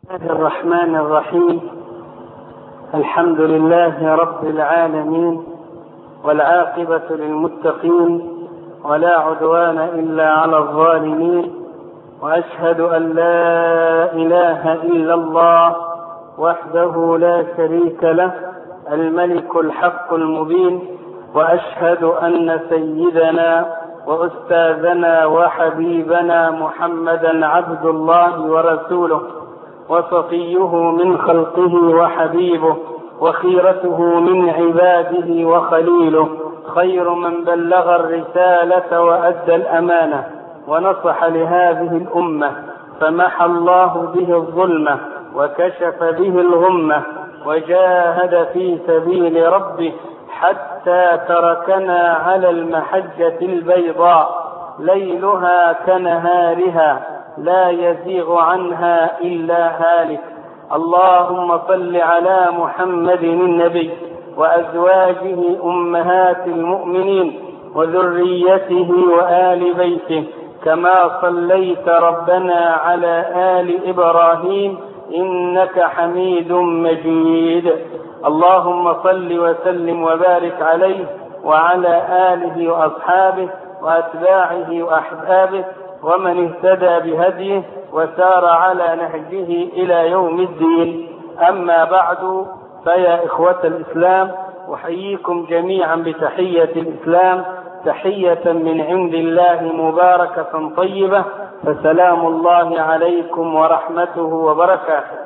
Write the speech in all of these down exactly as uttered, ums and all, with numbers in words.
الله الرحمن الرحيم. الحمد لله رب العالمين، والعاقبة للمتقين، ولا عدوان إلا على الظالمين، وأشهد أن لا إله إلا الله وحده لا شريك له الملك الحق المبين، وأشهد أن سيدنا وأستاذنا وحبيبنا محمدا عبد الله ورسوله، وصفيه من خلقه وحبيبه، وخيرته من عباده وخليله، خير من بلغ الرسالة وأدى الأمانة ونصح لهذه الأمة، فمحى الله به الظلمة وكشف به الغمة، وجاهد في سبيل ربه حتى تركنا على المحجة البيضاء ليلها كنهارها لا يزيغ عنها إلا هالك. اللهم صل على محمد النبي وأزواجه أمهات المؤمنين وذريته وآل بيته، كما صليت ربنا على آل إبراهيم إنك حميد مجيد. اللهم صل وسلم وبارك عليه وعلى آله وأصحابه وأتباعه وأحبابه ومن اهتدى بهديه وسار على نهجه إلى يوم الدين. أما بعد، فيا إخوة الإسلام، أحييكم جميعا بتحية الإسلام، تحية من عند الله مباركة طيبة، فسلام الله عليكم ورحمته وبركاته.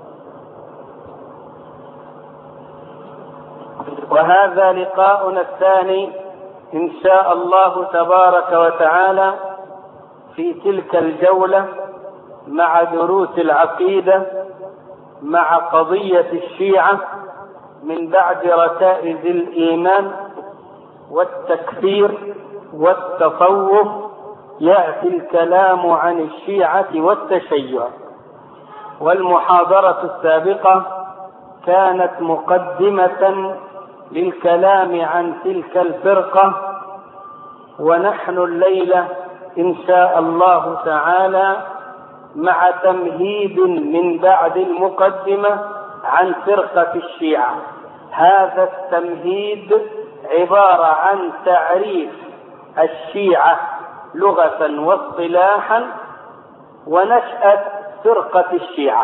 وهذا لقاؤنا الثاني إن شاء الله تبارك وتعالى في تلك الجولة مع دروس العقيدة، مع قضية الشيعة من بعد ركائز الإيمان والتكفير والتصوف، يأتي الكلام عن الشيعة والتشيع. والمحاضرة السابقة كانت مقدمة للكلام عن تلك الفرقة، ونحن الليلة إن شاء الله تعالى مع تمهيد من بعد المقدمة عن فرقة الشيعة. هذا التمهيد عبارة عن تعريف الشيعة لغة واصطلاحا، ونشأة فرقة الشيعة.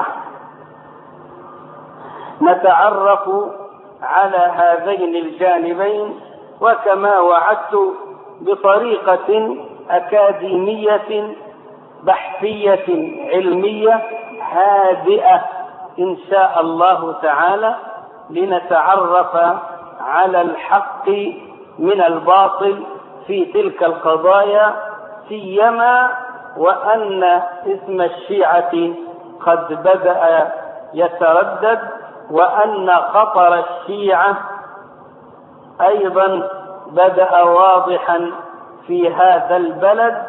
نتعرف على هذين الجانبين، وكما وعدت بطريقة أكاديمية بحثية علمية هادئة إن شاء الله تعالى، لنتعرف على الحق من الباطل في تلك القضايا، سيما وأن اسم الشيعة قد بدأ يتردد، وأن خطر الشيعة أيضا بدأ واضحا في هذا البلد.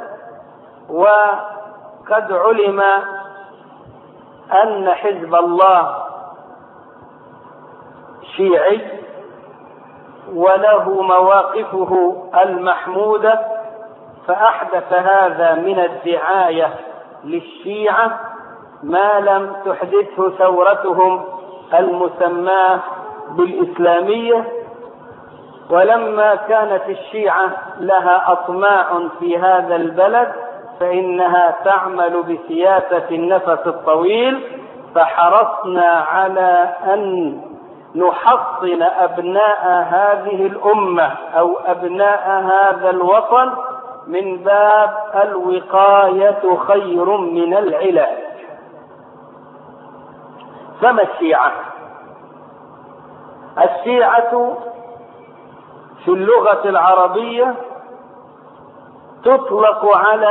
وقد علم أن حزب الله شيعي وله مواقفه المحمودة، فأحدث هذا من الدعاية للشيعة ما لم تحدثه ثورتهم المسماة بالإسلامية. ولما كانت الشيعة لها أطماع في هذا البلد، فإنها تعمل بسياسة النفس الطويل، فحرصنا على أن نحصن أبناء هذه الأمة أو أبناء هذا الوطن من باب الوقاية خير من العلاج. فما الشيعة؟ الشيعة في اللغة العربية تطلق على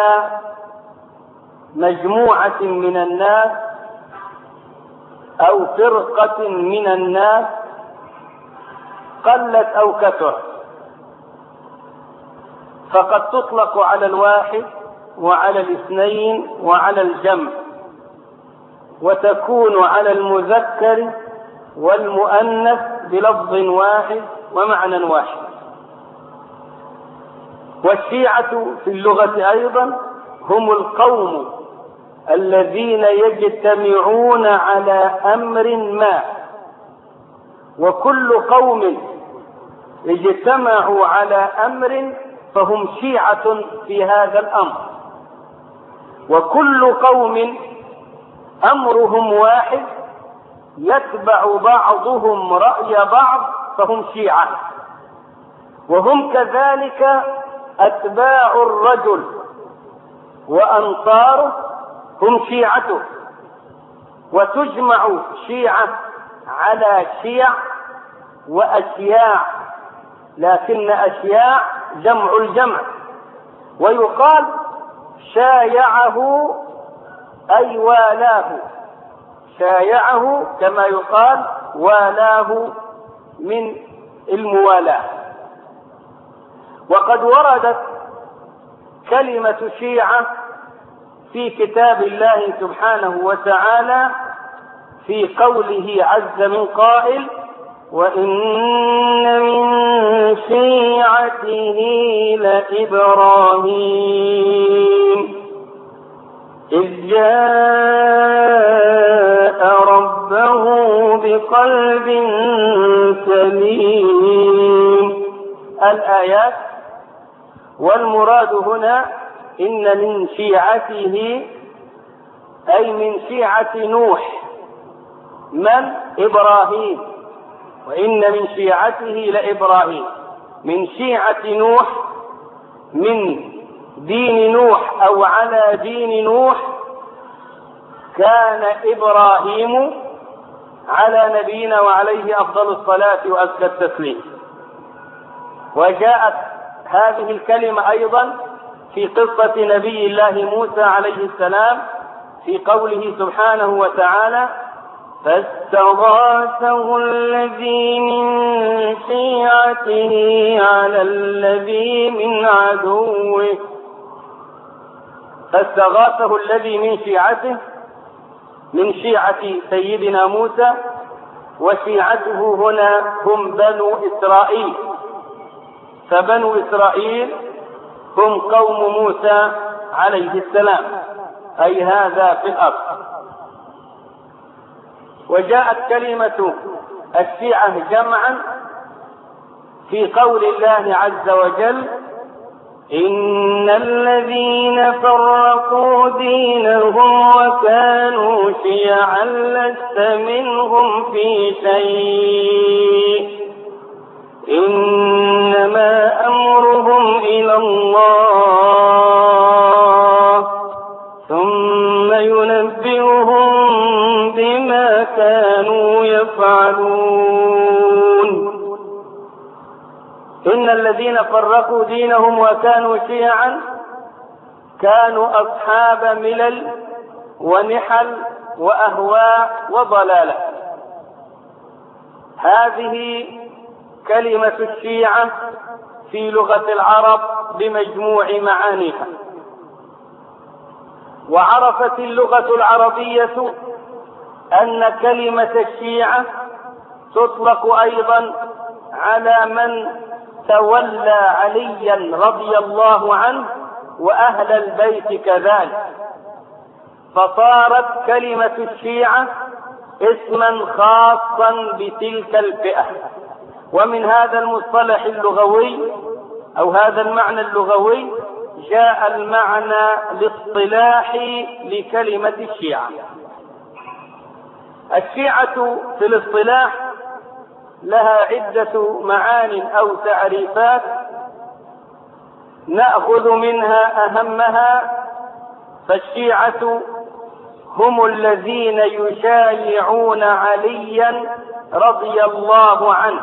مجموعة من الناس أو فرقة من الناس، قلت أو كثرت، فقد تطلق على الواحد وعلى الاثنين وعلى الجمع، وتكون على المذكر والمؤنث بلفظ واحد ومعنى واحد. والشيعة في اللغة أيضا هم القوم الذين يجتمعون على أمر ما، وكل قوم اجتمعوا على أمر فهم شيعة في هذا الأمر، وكل قوم أمرهم واحد يتبع بعضهم رأي بعض فهم شيعة، وهم كذلك أتباع الرجل وأنصاره هم شيعته، وتجمع شيعة على شيع وأشياع، لكن أشياع جمع الجمع، ويقال شايعه أي والاه، شايعه كما يقال والاه من الموالاة. وقد وردت كلمة شيعة في كتاب الله سبحانه وتعالى في قوله عز من قائل: وإن من شيعته لإبراهيم إذ جاء ربه بقلب سليم. الآيات. والمراد هنا إن من شيعته أي من شيعة نوح من؟ إبراهيم. وإن من شيعته لإبراهيم، من شيعة نوح، من دين نوح أو على دين نوح كان إبراهيم على نبينا وعليه أفضل الصلاة وأزكى التسليم. وجاءت هذه الكلمة أيضا في قصة نبي الله موسى عليه السلام في قوله سبحانه وتعالى: فاستغاثه الذي من شيعته على الذي من عدوه. فاستغاثه الذي من شيعته، من شيعة سيدنا موسى، وشيعته هنا هم بنو إسرائيل، فبنو إسرائيل هم قوم موسى عليه السلام، أي هذا في الأصل. وجاءت كلمة الشيعة جمعا في قول الله عز وجل: إن الذين فرقوا دينهم وكانوا شيعا لست منهم في شيء إنما أمرهم إلى الله ثم ينبئهم بما كانوا يفعلون. إن الذين فرقوا دينهم وكانوا شيعا كانوا أصحاب ملل ونحل وأهواء وضلالة. هذه كلمة الشيعة في لغة العرب بمجموع معانيها. وعرفت اللغة العربية أن كلمة الشيعة تطلق أيضا على من تولى عليا رضي الله عنه وأهل البيت كذلك، فصارت كلمة الشيعة اسما خاصا بتلك الفئة. ومن هذا المصطلح اللغوي أو هذا المعنى اللغوي جاء المعنى الاصطلاحي لكلمة الشيعة. الشيعة في الاصطلاح لها عدة معان أو تعريفات، نأخذ منها أهمها. فالشيعة هم الذين يشايعون عليا رضي الله عنه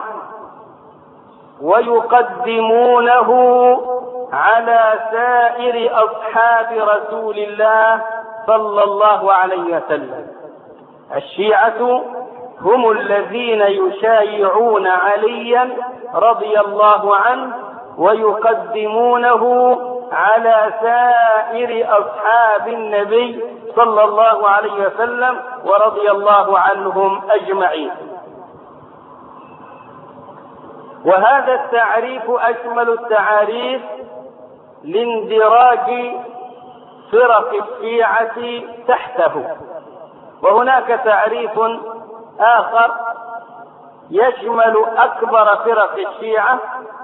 ويقدمونه على سائر أصحاب رسول الله صلى الله عليه وسلم. الشيعة هم الذين يشايعون عليا رضي الله عنه ويقدمونه على سائر أصحاب النبي صلى الله عليه وسلم ورضي الله عنهم أجمعين. وهذا التعريف أشمل التعاريف لاندراج فرق الشيعة تحته. وهناك تعريف آخر يشمل أكبر فرق الشيعة،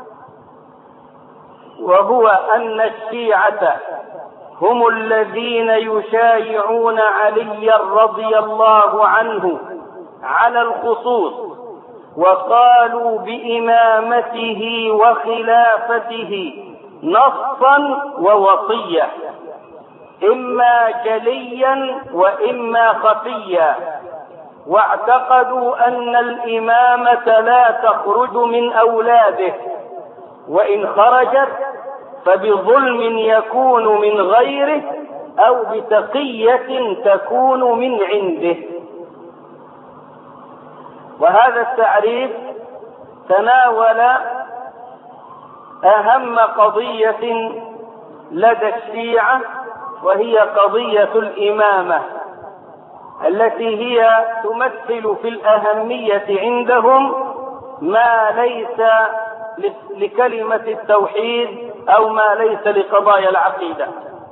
وهو أن الشيعة هم الذين يشايعون عليا رضي الله عنه على الخصوص، وقالوا بإمامته وخلافته نصا ووصية، إما جليا وإما خفيا، واعتقدوا أن الإمامة لا تخرج من أولاده، وإن خرجت فبظلم يكون من غيره أو بتقية تكون من عنده. وهذا التعريف تناول أهم قضية لدى الشيعة، وهي قضية الإمامة، التي هي تمثل في الأهمية عندهم ما ليس لكلمة التوحيد أو ما ليس لقضايا العقيدة.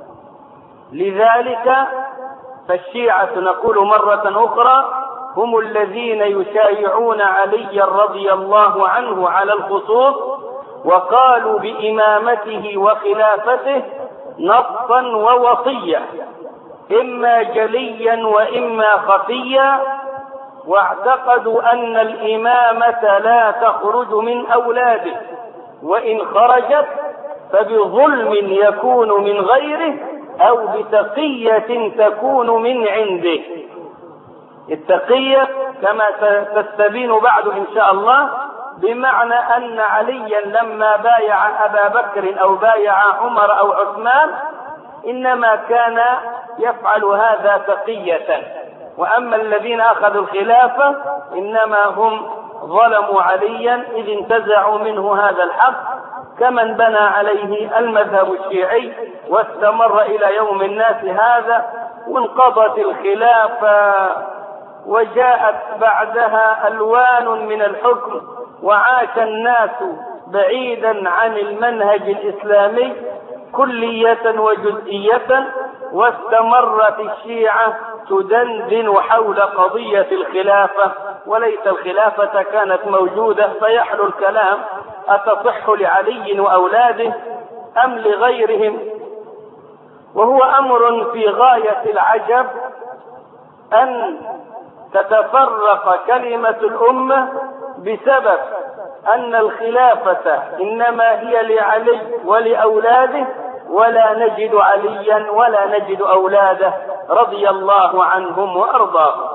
لذلك فالشيعة نقول مرة أخرى هم الذين يشايعون علي رضي الله عنه على الخصوص، وقالوا بإمامته وخلافته نصا ووصية، إما جليا وإما خفيا، واعتقدوا أن الإمامة لا تخرج من أولاده، وإن خرجت فبظلم يكون من غيره أو بتقية تكون من عنده. التقية كما تستبين بعد إن شاء الله بمعنى أن عليا لما بايع أبا بكر أو بايع عمر أو عثمان إنما كان يفعل هذا تقية، وأما الذين أخذوا الخلافة إنما هم ظلموا عليا إذ انتزعوا منه هذا الحق، كمن بنى عليه المذهب الشيعي واستمر إلى يوم الناس هذا، وانقضت الخلافة وجاءت بعدها ألوان من الحكم، وعاش الناس بعيدا عن المنهج الإسلامي كلية وجزئية، واستمرت الشيعة تدندن حول قضية الخلافة، وليس الخلافة كانت موجودة. فيحلو الكلام أتصح لعلي وأولاده أم لغيرهم؟ وهو أمر في غاية العجب أن تتفرق كلمة الأمة بسبب أن الخلافة إنما هي لعلي ولأولاده، ولا نجد عليا ولا نجد أولاده رضي الله عنهم وأرضاهم.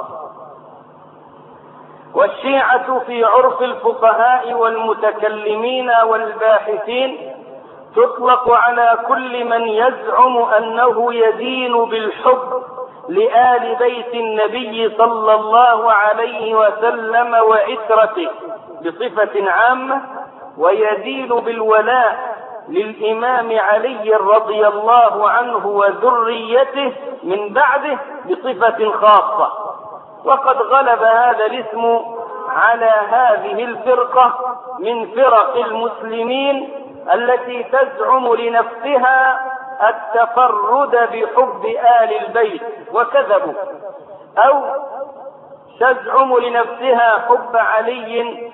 والشيعة في عرف الفقهاء والمتكلمين والباحثين تطلق على كل من يزعم أنه يدين بالحب لآل بيت النبي صلى الله عليه وسلم وعترته بصفة عامة، ويدين بالولاء للإمام علي رضي الله عنه وذريته من بعده بصفة خاصة. وقد غلب هذا الاسم على هذه الفرقة من فرق المسلمين التي تزعم لنفسها التفرد بحب آل البيت، وكذبوا، أو تزعم لنفسها حب علي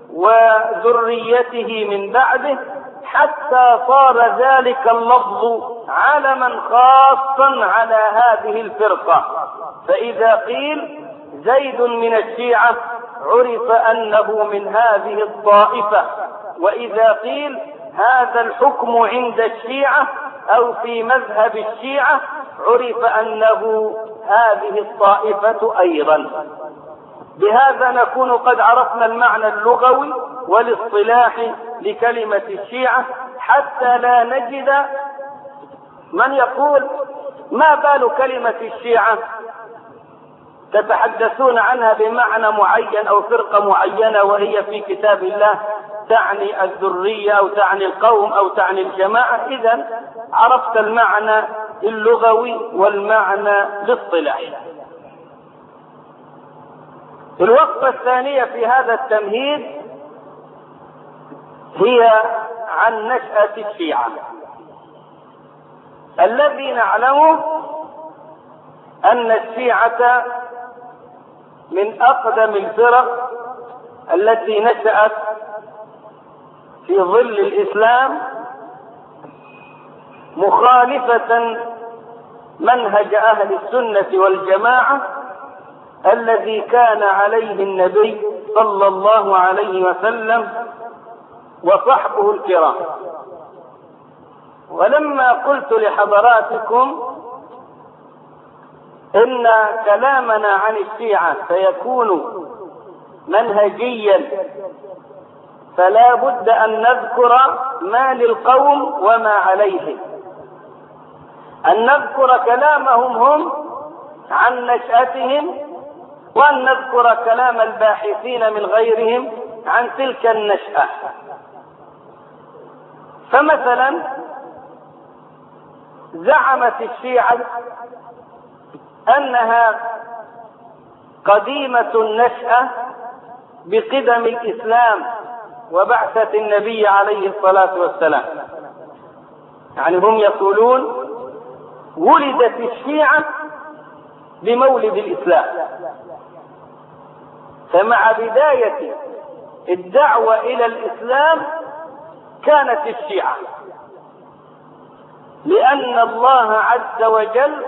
وذريته من بعده، حتى صار ذلك اللفظ علما خاصا على هذه الفرقة. فإذا قيل زيد من الشيعة عرف أنه من هذه الطائفة، وإذا قيل هذا الحكم عند الشيعة أو في مذهب الشيعة عرف أنه هذه الطائفة أيضا. بهذا نكون قد عرفنا المعنى اللغوي والاصطلاحي لكلمة الشيعة، حتى لا نجد من يقول ما بال كلمة الشيعة تتحدثون عنها بمعنى معين أو فرقة معينة وهي في كتاب الله تعني الذرية أو تعني القوم أو تعني الجماعة. إذن عرفت المعنى اللغوي والمعنى الاصطلاحي. الوقفة الثانية في هذا التمهيد هي عن نشأة الشيعة. الذي نعلمه أن الشيعة من أقدم الفرق التي نشأت في ظل الإسلام مخالفة منهج أهل السنة والجماعة الذي كان عليه النبي صلى الله عليه وسلم وصحبه الكرام. ولما قلت لحضراتكم إن كلامنا عن الشيعة سيكون منهجيا، فلا بد أن نذكر ما للقوم وما عليهم، أن نذكر كلامهم هم عن نشأتهم، وأن نذكر كلام الباحثين من غيرهم عن تلك النشأة. فمثلا زعمت الشيعة أنها قديمة النشأة بقدم الإسلام وبعثة النبي عليه الصلاة والسلام. يعني هم يقولون ولدت الشيعة بمولد الإسلام، فمع بداية الدعوة إلى الإسلام كانت الشيعة، لأن الله عز وجل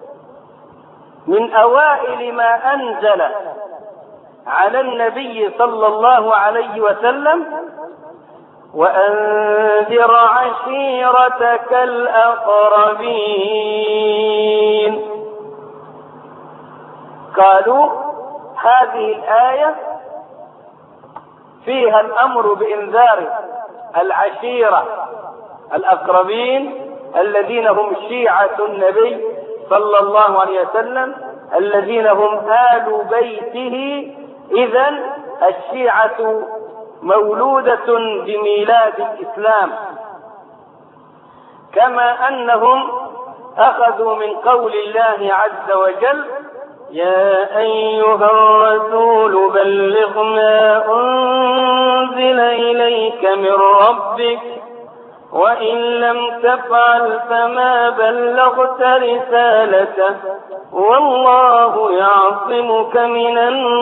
من أوائل ما أنزل على النبي صلى الله عليه وسلم وأنذر عشيرتك الأقربين. قالوا هذه الآية فيها الأمر بإنذار العشيرة الأقربين الذين هم شيعة النبي صلى الله عليه وسلم، الذين هم آل بيته. إذن الشيعة مولودة بميلاد الإسلام، كما أنهم أخذوا من قول الله عز وجل يا أيها الرسول بلغ ما أنزل إليك من ربك وإن لم تفعل فما بلغت رسالته والله يعصمك من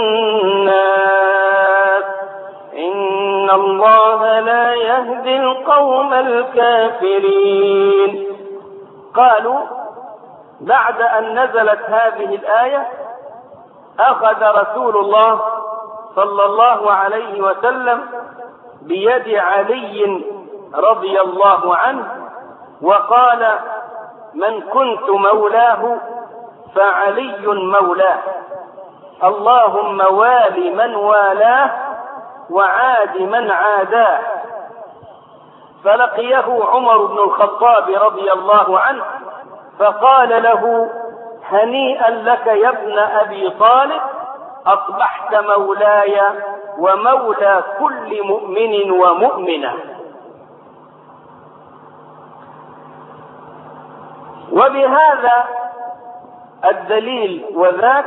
الناس إن الله لا يهدي القوم الكافرين. قالوا بعد أن نزلت هذه الآية أخذ رسول الله صلى الله عليه وسلم بيد علي رضي الله عنه وقال من كنت مولاه فعلي مولاه، اللهم والي من والاه وعاد من عاداه. فلقيه عمر بن الخطاب رضي الله عنه فقال له هنيئا لك يا ابن أبي طالب، أصبحت مولاي ومولى كل مؤمن ومؤمنة. وبهذا الدليل وذاك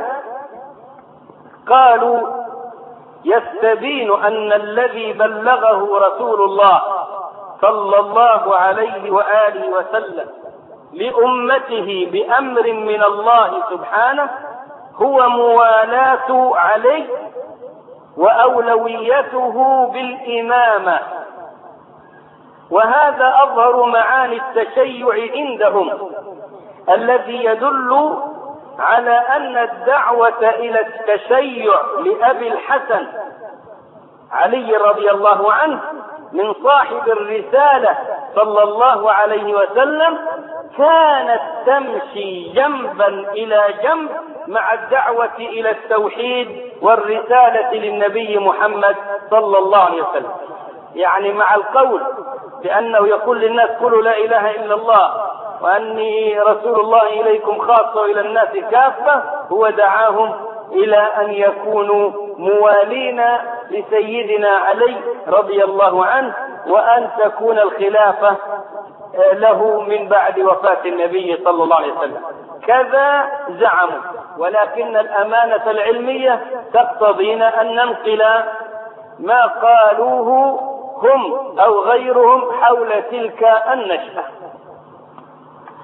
قالوا يستبين أن الذي بلغه رسول الله صلى الله عليه وآله وسلم لأمته بأمر من الله سبحانه هو موالاة علي وأولويته بالإمامة، وهذا أظهر معاني التشيع عندهم الذي يدل على أن الدعوة إلى التشيع لأبي الحسن علي رضي الله عنه من صاحب الرسالة صلى الله عليه وسلم كانت تمشي جنبا إلى جنب مع الدعوة إلى التوحيد والرسالة للنبي محمد صلى الله عليه وسلم. يعني مع القول بأنه يقول للناس قولوا لا إله إلا الله وأني رسول الله إليكم خاصة وإلى الناس كافة، هو دعاهم إلى أن يكونوا موالين لسيدنا علي رضي الله عنه وأن تكون الخلافة له من بعد وفاة النبي صلى الله عليه وسلم. كذا زعموا، ولكن الأمانة العلمية تقتضينا أن ننقل ما قالوه هم أو غيرهم حول تلك النشأة.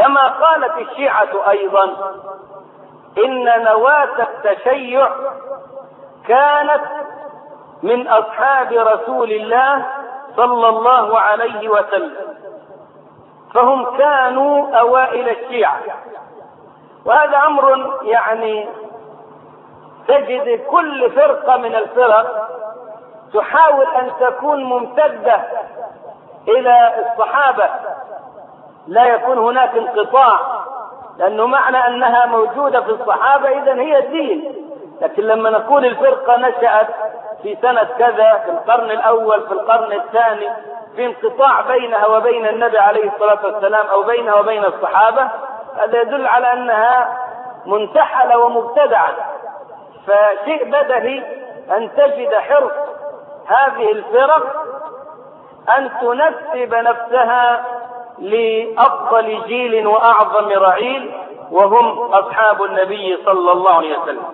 كما قالت الشيعة أيضا إن نواة التشيع كانت من أصحاب رسول الله صلى الله عليه وسلم، فهم كانوا أوائل الشيعة. وهذا أمر يعني تجد كل فرقة من الفرق تحاول أن تكون ممتدة إلى الصحابة، لا يكون هناك انقطاع، لأنه معنى أنها موجودة في الصحابة إذن هي الدين. لكن لما نقول الفرقة نشأت في سنة كذا، في القرن الأول، في القرن الثاني، في انقطاع بينها وبين النبي عليه الصلاة والسلام أو بينها وبين الصحابة، هذا يدل على أنها منتحلة ومبتدعة. فشيء بدهي أن تجد حرص هذه الفرق أن تنسب نفسها لأفضل جيل وأعظم رعيل، وهم أصحاب النبي صلى الله عليه وسلم.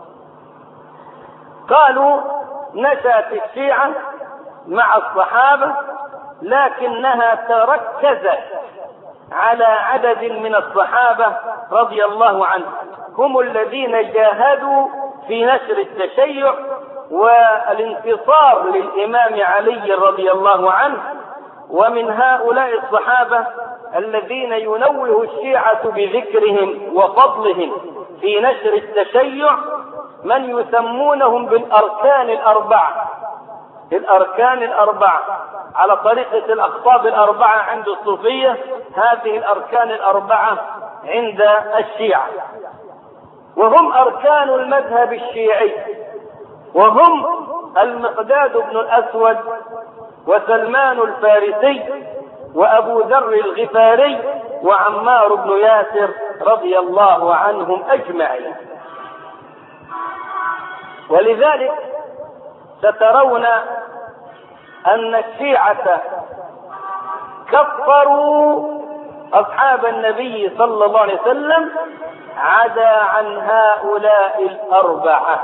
قالوا نشأت الشيعة مع الصحابة، لكنها تركزت على عدد من الصحابة رضي الله عنهم، هم الذين جاهدوا في نشر التشيع والانتصار للإمام علي رضي الله عنه. ومن هؤلاء الصحابة الذين ينوه الشيعة بذكرهم وفضلهم في نشر التشيع من يسمونهم بالأركان الأربعة، الأركان الأربعة على طريقة الأقطاب الأربعة عند الصوفية، هذه الأركان الأربعة عند الشيعة، وهم أركان المذهب الشيعي، وهم المقداد بن الأسود وسلمان الفارسي وأبو ذر الغفاري وعمار بن ياسر رضي الله عنهم أجمعين. ولذلك سترون أن الشيعة كفروا أصحاب النبي صلى الله عليه وسلم عدا عن هؤلاء الأربعة.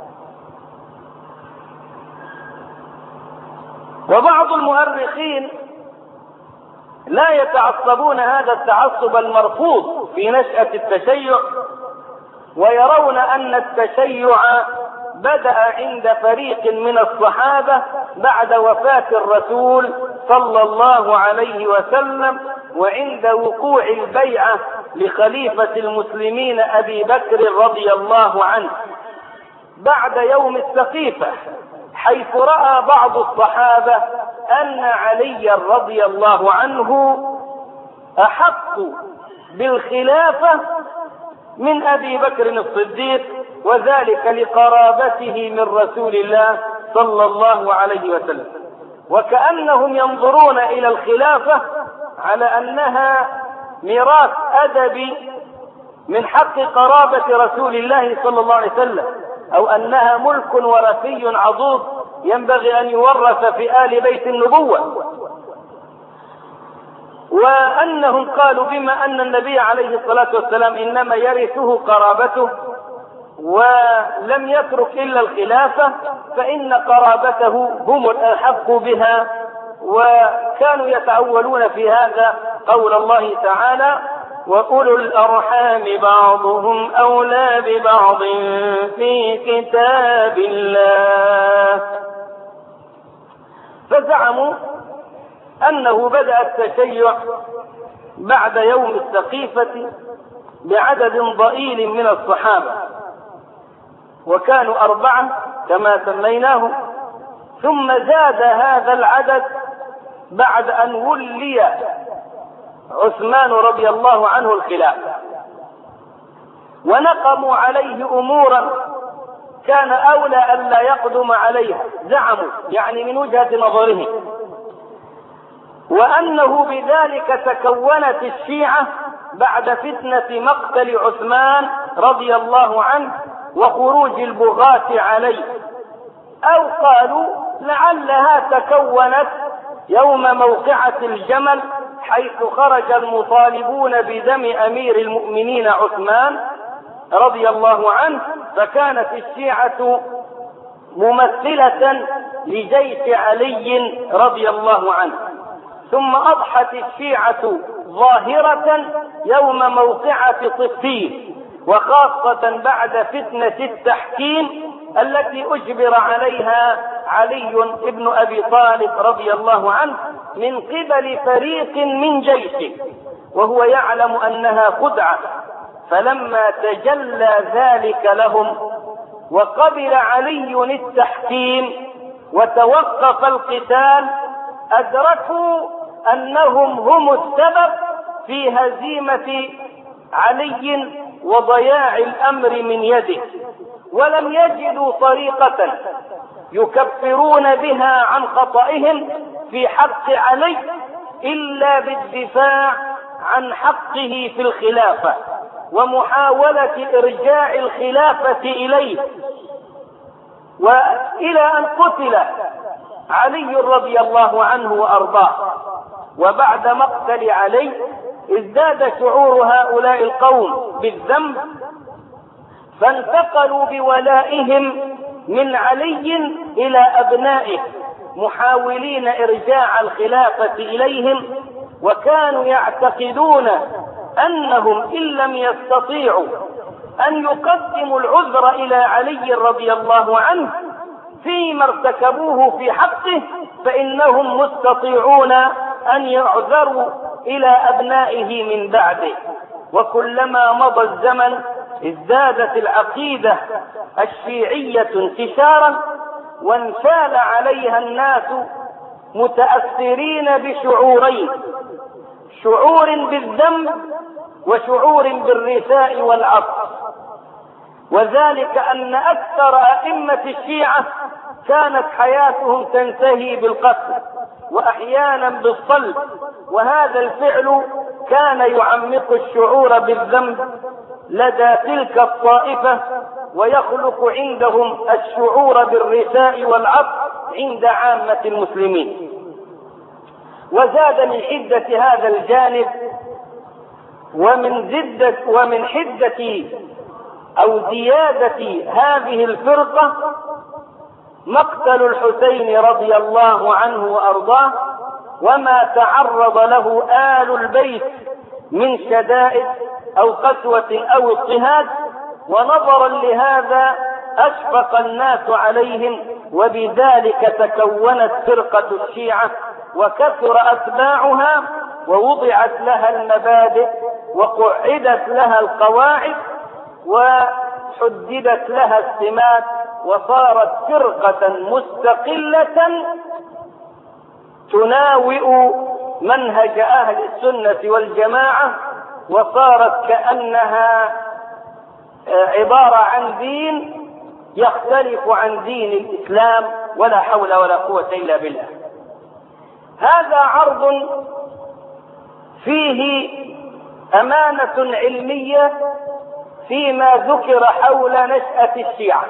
وبعض المؤرخين لا يتعصبون هذا التعصب المرفوض في نشأة التشيع، ويرون أن التشيع بدأ عند فريق من الصحابة بعد وفاة الرسول صلى الله عليه وسلم، وعند وقوع البيعة لخليفة المسلمين أبي بكر رضي الله عنه بعد يوم السقيفة، حيث رأى بعض الصحابة أن علي رضي الله عنه أحق بالخلافة من أبي بكر الصديق، وذلك لقرابته من رسول الله صلى الله عليه وسلم، وكأنهم ينظرون إلى الخلافة على أنها ميراث أدبي من حق قرابة رسول الله صلى الله عليه وسلم، أو أنها ملك وراثي عضوض ينبغي أن يورث في آل بيت النبوة. وأنهم قالوا بما أن النبي عليه الصلاة والسلام إنما يرثه قرابته ولم يترك إلا الخلافة، فإن قرابته هم الأحق بها. وكانوا يتأولون في هذا قول الله تعالى: وأولو الأرحام بعضهم أولى ببعض في كتاب الله. فزعموا أنه بدأ التشيع بعد يوم السقيفة بعدد ضئيل من الصحابة، وكانوا أربعة كما سميناهم، ثم زاد هذا العدد بعد أن ولي عثمان رضي الله عنه الخلافة، ونقموا عليه أمورا كان أولى أن لا يقدم عليها، زعموا يعني من وجهة نظرهم، وأنه بذلك تكونت الشيعة بعد فتنة مقتل عثمان رضي الله عنه وخروج البغاة عليه، أو قالوا لعلها تكونت يوم موقعة الجمل حيث خرج المطالبون بدم أمير المؤمنين عثمان رضي الله عنه، فكانت الشيعة ممثلة لجيش علي رضي الله عنه. ثم أضحت الشيعة ظاهرة يوم موقعة صفين، وخاصة بعد فتنة التحكيم التي أجبر عليها علي بن أبي طالب رضي الله عنه من قبل فريق من جيشه، وهو يعلم أنها خدعة. فلما تجلى ذلك لهم وقبل علي التحكيم وتوقف القتال، أدركوا أنهم هم السبب في هزيمة علي وضياع الأمر من يده، ولم يجدوا طريقة يكفرون بها عن خطئهم في حق علي إلا بالدفاع عن حقه في الخلافة ومحاولة إرجاع الخلافة إليه. وإلى أن قتل علي رضي الله عنه وأرضاه. وبعد مقتل علي ازداد شعور هؤلاء القوم بالذنب، فانتقلوا بولائهم من علي إلى أبنائه محاولين إرجاع الخلافة إليهم، وكانوا يعتقدون أنهم إن لم يستطيعوا أن يقدموا العذر إلى علي رضي الله عنه فيما ارتكبوه في حقه، فإنهم مستطيعون أن يعذروا إلى أبنائه من بعده. وكلما مضى الزمن ازدادت العقيدة الشيعية انتشارا، وانفال عليها الناس متأثرين بشعورين: شعور بالذنب وشعور بالرثاء والعطف. وذلك أن أكثر أئمة الشيعة كانت حياتهم تنتهي بالقتل وأحيانا بالصلب، وهذا الفعل كان يعمق الشعور بالذنب لدى تلك الطائفة، ويخلق عندهم الشعور بالرثاء والعطف عند عامة المسلمين. وزاد من حدة هذا الجانب ومن زدة ومن حدة أو زيادة هذه الفرقة مقتل الحسين رضي الله عنه وأرضاه، وما تعرض له آل البيت من شدائد أو قسوة أو اضطهاد. ونظرا لهذا أشفق الناس عليهم، وبذلك تكونت فرقة الشيعة وكثر أتباعها، ووضعت لها المبادئ وقعدت لها القواعد وحددت لها السمات، وصارت فرقة مستقلة تناوئ منهج أهل السنة والجماعة، وصارت كأنها عبارة عن دين يختلف عن دين الإسلام، ولا حول ولا قوة إلا بالله. هذا عرض فيه أمانة علمية فيما ذكر حول نشأة الشيعة،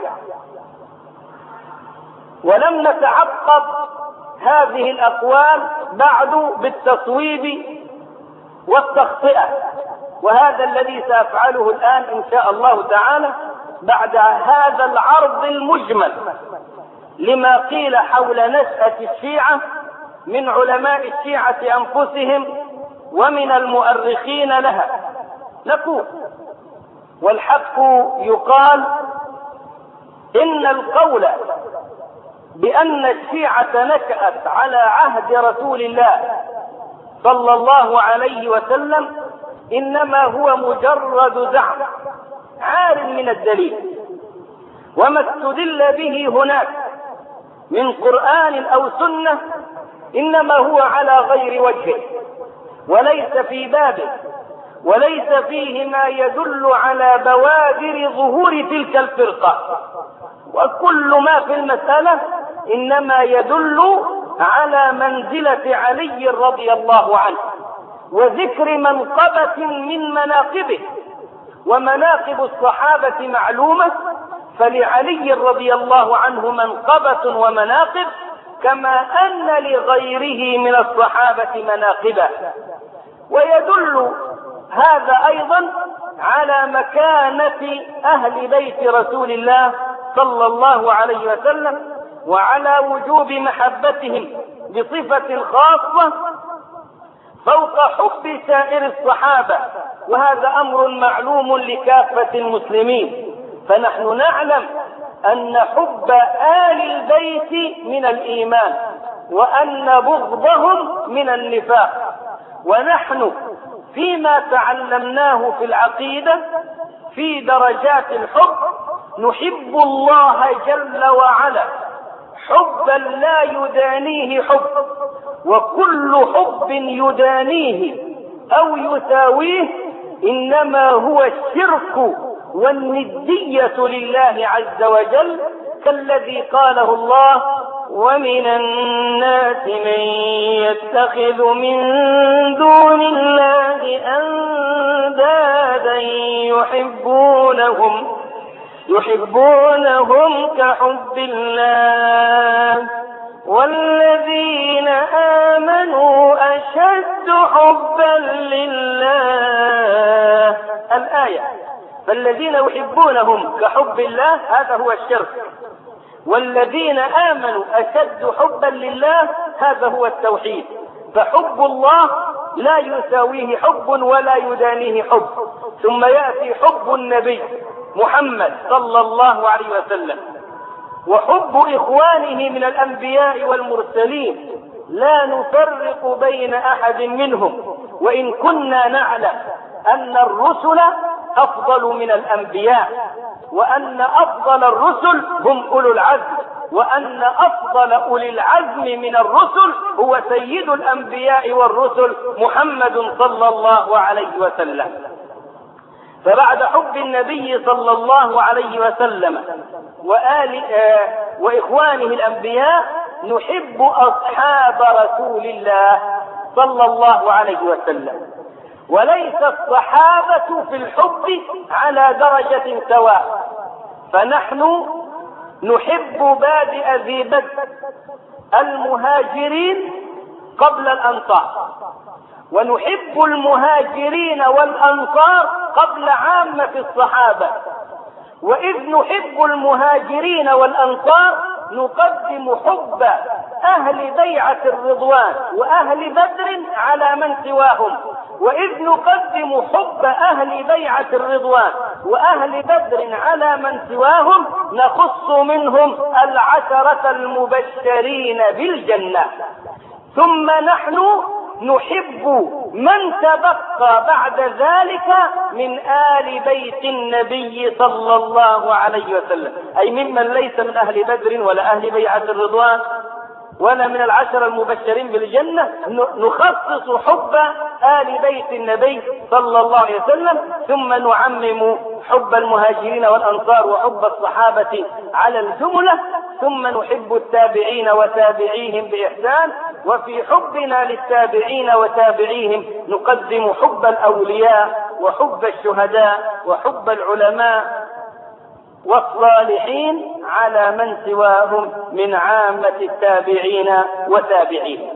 ولم نتعقب هذه الأقوال بعد بالتصويب والتخطئة، وهذا الذي سأفعله الآن إن شاء الله تعالى بعد هذا العرض المجمل لما قيل حول نشأة الشيعة من علماء الشيعة أنفسهم ومن المؤرخين لها. نقول: والحق يقال إن القول بأن الشيعة نشأت على عهد رسول الله صلى الله عليه وسلم إنما هو مجرد زعم عار من الدليل، وما استدل به هناك من قرآن أو سنة إنما هو على غير وجهه، وليس في بابه، وليس فيه ما يدل على بوادر ظهور تلك الفرقة. وكل ما في المسألة إنما يدل على منزلة علي رضي الله عنه وذكر منقبة من مناقبه، ومناقب الصحابة معلومة، فلعلي رضي الله عنه منقبة ومناقب كما أن لغيره من الصحابة مناقبة. ويدل هذا أيضا على مكانة أهل بيت رسول الله صلى الله عليه وسلم، وعلى وجوب محبتهم بصفة خاصة، فوق حب سائر الصحابة، وهذا أمر معلوم لكافة المسلمين. فنحن نعلم أن حب آل البيت من الإيمان، وأن بغضهم من النفاق. ونحن فيما تعلمناه في العقيدة في درجات الحب نحب الله جل وعلا حبا لا يدانيه حب، وكل حب يدانيه أو يساويه إنما هو الشرك والندية لله عز وجل، كالذي قاله الله: ومن الناس من يتخذ من دون الله أندادا يحبونهم يحبونهم كحب الله والذين آمنوا أشد حبا لله. الآية: فالذين يحبونهم كحب الله هذا هو الشرك، والذين آمنوا أشد حبا لله هذا هو التوحيد. فحب الله لا يساويه حب ولا يدانيه حب. ثم يأتي حب النبي محمد صلى الله عليه وسلم وحب إخوانه من الأنبياء والمرسلين، لا نفرق بين أحد منهم، وإن كنا نعلم أن الرسل أفضل من الأنبياء، وأن أفضل الرسل هم أولو العزم، وأن أفضل أولي العزم من الرسل هو سيد الأنبياء والرسل محمد صلى الله عليه وسلم. فبعد حب النبي صلى الله عليه وسلم وآل آه وإخوانه الأنبياء نحب أصحاب رسول الله صلى الله عليه وسلم. وليس الصحابة في الحب على درجة سواء، فنحن نحب بادئ ذي بدء المهاجرين قبل الأنصار، ونحب المهاجرين والأنصار قبل عامة الصحابة. وإذ نحب المهاجرين والأنصار نقدم حب أهل بيعة الرضوان وأهل بدر على من سواهم، وإذ نقدم حب أهل بيعة الرضوان وأهل بدر على من سواهم نخص منهم العشرة المبشرين بالجنة. ثم نحن نحب من تبقى بعد ذلك من آل بيت النبي صلى الله عليه وسلم، أي ممن ليس من أهل بدر ولا أهل بيعة الرضوان ولا من العشر المبشرين بالجنة. نخصص حب آل بيت النبي صلى الله عليه وسلم، ثم نعمم حب المهاجرين والأنصار وحب الصحابة على الجملة، ثم نحب التابعين وتابعيهم بإحسان. وفي حبنا للتابعين وتابعيهم نقدم حب الأولياء وحب الشهداء وحب العلماء والصالحين على من سواهم من عامة التابعين وتابعيهم.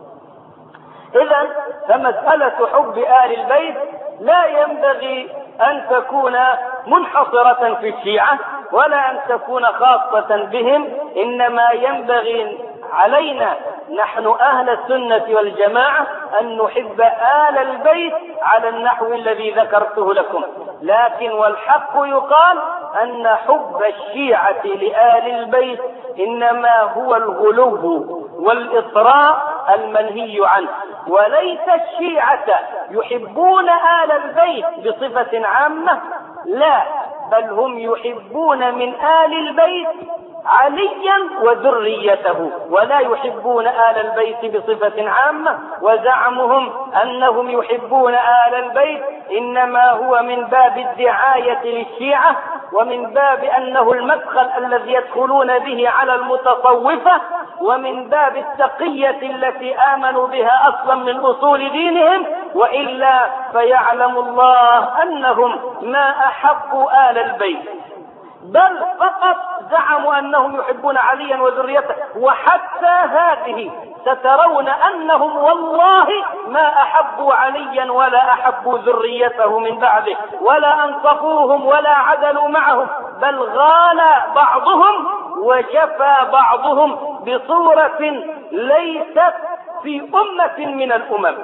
إذن فمسألة حب آل البيت لا ينبغي أن تكون منحصرة في الشيعة ولا أن تكون خاصة بهم، إنما ينبغي علينا نحن أهل السنة والجماعة أن نحب آل البيت على النحو الذي ذكرته لكم. لكن والحق يقال أن حب الشيعة لآل البيت إنما هو الغلو والإطراء المنهي عنه، وليس الشيعة يحبون آل البيت بصفة عامة، لا، بل هم يحبون من آل البيت عليا وذريته، ولا يحبون آل البيت بصفة عامة. وزعمهم أنهم يحبون آل البيت إنما هو من باب الدعاية للشيعة، ومن باب أنه المدخل الذي يدخلون به على المتصوفة، ومن باب التقية التي آمنوا بها أصلا من أصول دينهم. وإلا فيعلم الله أنهم ما أحبوا آل البيت، بل فقط زعموا أنهم يحبون عليا وذريته. وحتى هذه سترون أنهم والله ما أحبوا عليا ولا أحبوا ذريته من بعده، ولا أنصفوهم ولا عدلوا معهم، بل غال بعضهم وجفى بعضهم بصورة ليست في أمة من الأمم.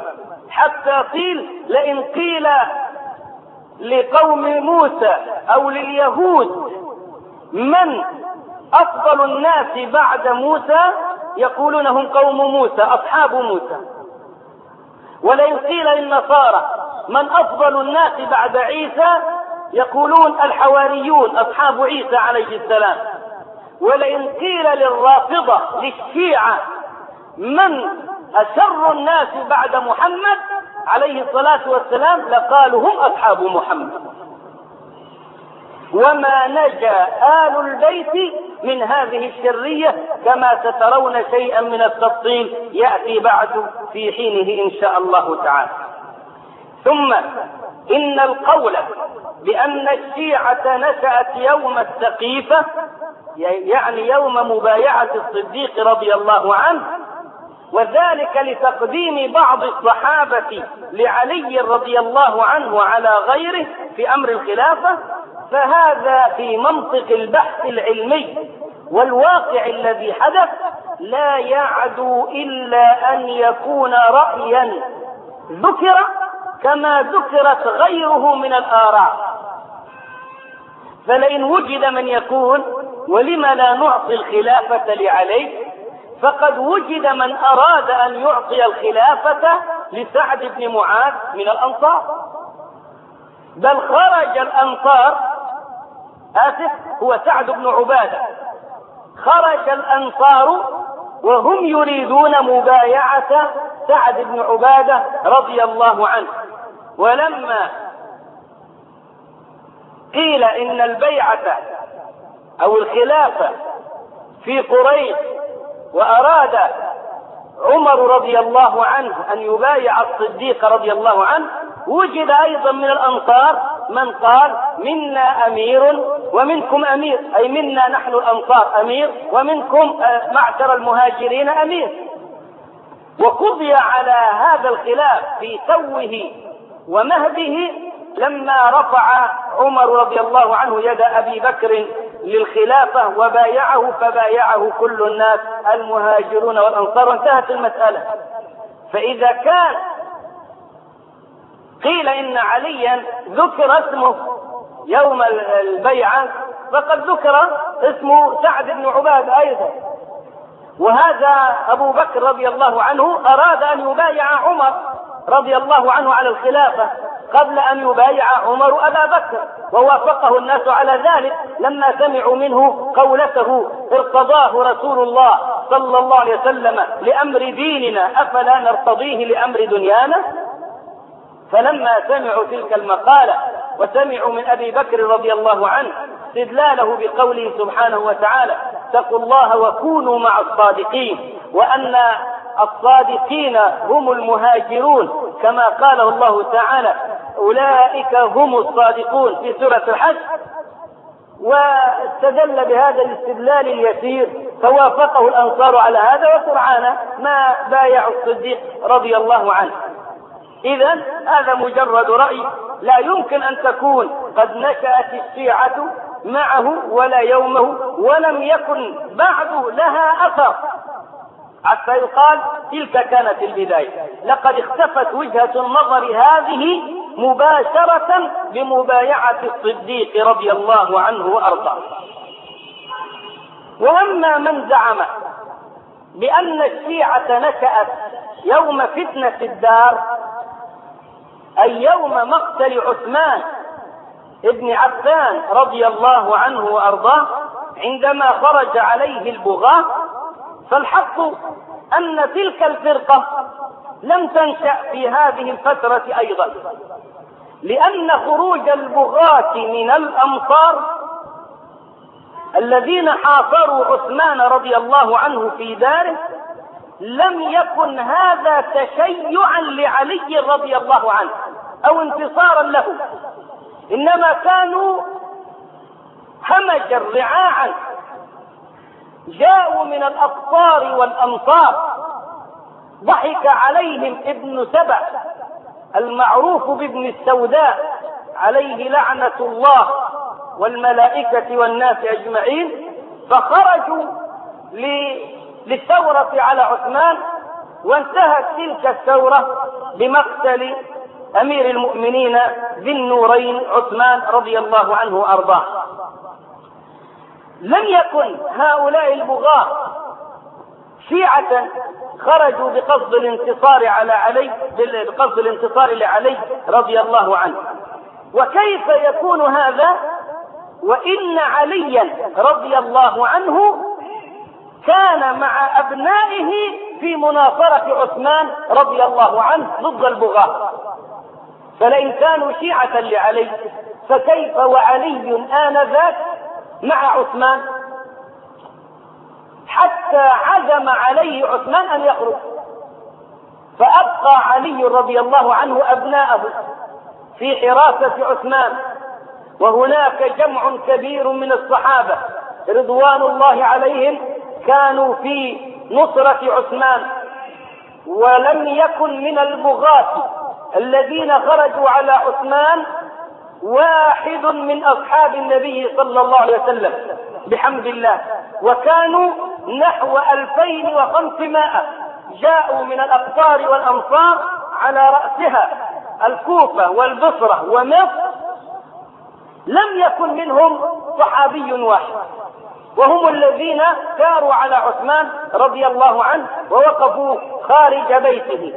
حتى قيل لئن قيل لقوم موسى أو لليهود من أفضل الناس بعد موسى يقولون هم قوم موسى أصحاب موسى، ولئن قيل للنصارى من أفضل الناس بعد عيسى يقولون الحواريون أصحاب عيسى عليه السلام، ولئن قيل للرافضة للشيعة من أشر الناس بعد محمد عليه الصلاة والسلام لقالوا هم أصحاب محمد. وما نجا آل البيت من هذه الشرية كما سترون شيئا من التفصيل يأتي بعد في حينه إن شاء الله تعالى. ثم إن القول بأن الشيعة نشأت يوم السقيفة يعني يوم مبايعة الصديق رضي الله عنه، وذلك لتقديم بعض الصحابة لعلي رضي الله عنه على غيره في أمر الخلافة، فهذا في منطق البحث العلمي والواقع الذي حدث لا يعدو إلا أن يكون رأيا ذكر كما ذكرت غيره من الآراء. فلئن وجد من يكون ولم لا نعطي الخلافة لعلي، فقد وجد من أراد أن يعطي الخلافة لسعد بن معاذ من الأنصار، بل خرج الأنصار آسف هو سعد بن عبادة، خرج الأنصار وهم يريدون مبايعة سعد بن عبادة رضي الله عنه. ولما قيل إن البيعة أو الخلافة في قريش وأراد عمر رضي الله عنه أن يبايع الصديق رضي الله عنه، وجد أيضا من الأنصار من قال منا أمير ومنكم أمير، أي منا نحن الأنصار أمير ومنكم معشر المهاجرين أمير. وقضي على هذا الخلاف في توه ومهده لما رفع عمر رضي الله عنه يد أبي بكر للخلافة وبايعه، فبايعه كل الناس المهاجرون والأنصار وانتهت المسألة. فإذا كان قيل إن عليا ذكر اسمه يوم البيعة فقد ذكر اسمه سعد بن عبادة أيضا، وهذا أبو بكر رضي الله عنه أراد أن يبايع عمر رضي الله عنه على الخلافة قبل أن يبايع عمر أبا بكر، ووافقه الناس على ذلك لما سمعوا منه قولته ارتضاه رسول الله صلى الله عليه وسلم لأمر ديننا أفلا نرتضيه لأمر دنيانا. فلما سمعوا تلك المقالة وسمعوا من أبي بكر رضي الله عنه استدلاله بقوله سبحانه وتعالى اتقوا الله وكونوا مع الصادقين، وأن الصادقين هم المهاجرون كما قاله الله تعالى أولئك هم الصادقون في سورة الحج، واستدل بهذا الاستدلال اليسير فوافقه الأنصار على هذا وسرعان ما بايعوا الصديق رضي الله عنه. إذن هذا مجرد رأي لا يمكن أن تكون قد نشأت الشيعة معه ولا يومه ولم يكن بعد لها أثر حتى يقال تلك كانت البداية. لقد اختفت وجهة النظر هذه مباشرة بمبايعة الصديق رضي الله عنه وأرضاه. وأما من زعم بأن الشيعة نشأت يوم فتنة الدار أي يوم مقتل عثمان ابن عفان رضي الله عنه وأرضاه عندما خرج عليه البغاة، فالحق أن تلك الفرقة لم تنشأ في هذه الفترة أيضا، لأن خروج البغاة من الأمصار الذين حاصروا عثمان رضي الله عنه في داره لم يكن هذا تشيعا لعلي رضي الله عنه أو انتصارا له، إنما كانوا همجا رعاعا جاءوا من الأقطار والأمصار. ضحك عليهم ابن سبع المعروف بابن السوداء عليه لعنة الله والملائكة والناس أجمعين، فخرجوا للثورة على عثمان وانتهت تلك الثورة بمقتل أمير المؤمنين ذي النورين عثمان رضي الله عنه وأرضاه. لم يكن هؤلاء البغاة شيعة خرجوا بقصد الانتصار على علي بقصد الانتصار لعلي رضي الله عنه. وكيف يكون هذا وإن عليا رضي الله عنه كان مع أبنائه في مناصرة عثمان رضي الله عنه ضد البغاة؟ فلئن كانوا شيعة لعلي فكيف وعلي آنذاك مع عثمان، حتى عزم عليه عثمان أن يخرج، فأبقى علي رضي الله عنه أبناءه في حراسة عثمان. وهناك جمع كبير من الصحابة رضوان الله عليهم كانوا في نصرة عثمان، ولم يكن من البغاة الذين خرجوا على عثمان واحد من أصحاب النبي صلى الله عليه وسلم بحمد الله، وكانوا نحو ألفين وخمسمائة جاءوا من الأقطار والأمصار على رأسها الكوفة والبصرة ومصر، لم يكن منهم صحابي واحد، وهم الذين ساروا على عثمان رضي الله عنه ووقفوا خارج بيته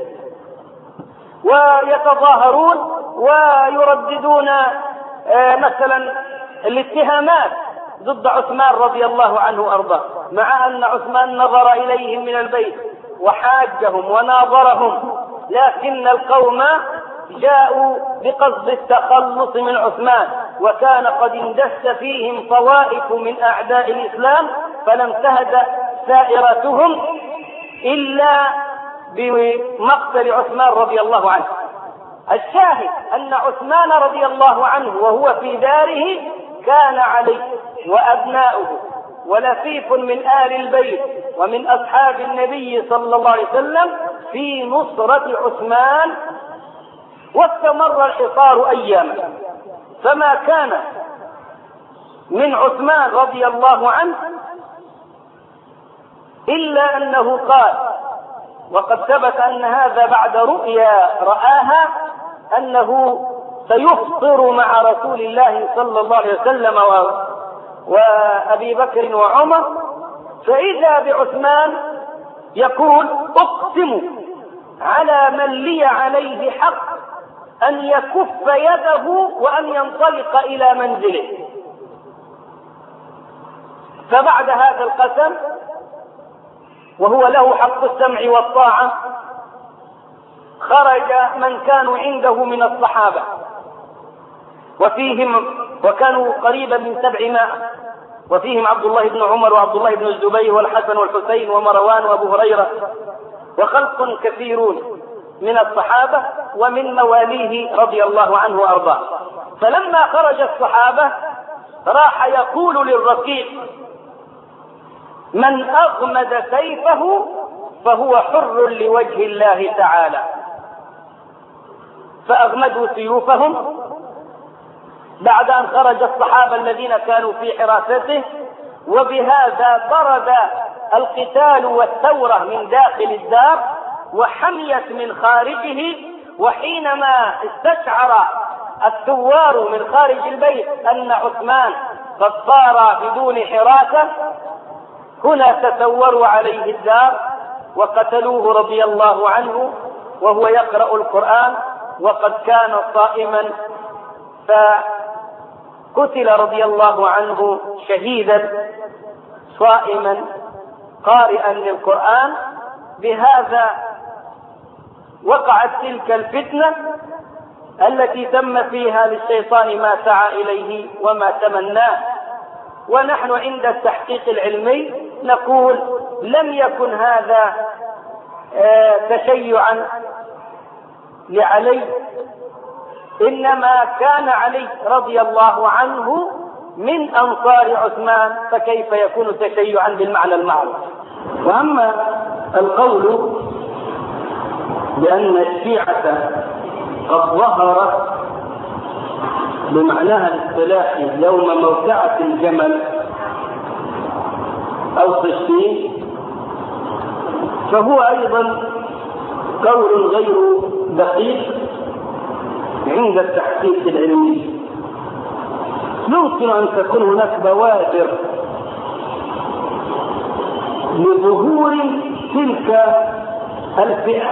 ويتظاهرون ويرددون آه مثلا الاتهامات ضد عثمان رضي الله عنه وارضاه، مع ان عثمان نظر اليهم من البيت وحاجهم وناظرهم، لكن القوم جاءوا بقصد التخلص من عثمان، وكان قد اندس فيهم طوائف من اعداء الاسلام، فلم تهدأ سائرتهم الا بمقتل عثمان رضي الله عنه. الشاهد ان عثمان رضي الله عنه وهو في داره كان عليه وابناؤه ولفيف من آل البيت ومن اصحاب النبي صلى الله عليه وسلم في نصرة عثمان، واستمر الحصار اياما، فما كان من عثمان رضي الله عنه الا انه قال، وقد ثبت ان هذا بعد رؤيا رآها، انه سيفطر مع رسول الله صلى الله عليه وسلم وابي بكر وعمر، فاذا بعثمان يقول: اقسم على من لي عليه حق ان يكف يده وان ينطلق الى منزله. فبعد هذا القسم وهو له حق السمع والطاعة خرج من كانوا عنده من الصحابة، وفيهم وكانوا قريبا من سبعمائة، وفيهم عبد الله بن عمر وعبد الله بن الزبير والحسن والحسين ومروان وابو هريرة وخلق كثيرون من الصحابة ومن مواليه رضي الله عنه وارضاه. فلما خرج الصحابة راح يقول للرقيق: من اغمد سيفه فهو حر لوجه الله تعالى. فاغمدوا سيوفهم بعد ان خرج الصحابة الذين كانوا في حراسته، وبهذا برد القتال والثورة من داخل الدار وحميت من خارجه. وحينما استشعر الثوار من خارج البيت ان عثمان قد صار بدون حراسة، هنا تثوروا عليه الدار وقتلوه رضي الله عنه وهو يقرأ القرآن، وقد كان صائما، فقتل رضي الله عنه شهيدا صائما قارئا للقرآن. بهذا وقعت تلك الفتنة التي تم فيها للشيطان ما سعى إليه وما تمناه. ونحن عند التحقيق العلمي نقول لم يكن هذا آه تشيعا لعلي، إنما كان علي رضي الله عنه من أنصار عثمان، فكيف يكون تشيعا بالمعنى المعروف؟ وأما القول بأن الشيعة قد ظهرت بمعناها الاصطلاحي يوم موقعة الجمل أو صفين، فهو أيضا قول غير دقيق عند التحقيق العلمي. يمكن أن تكون هناك بوادر لظهور تلك الفئة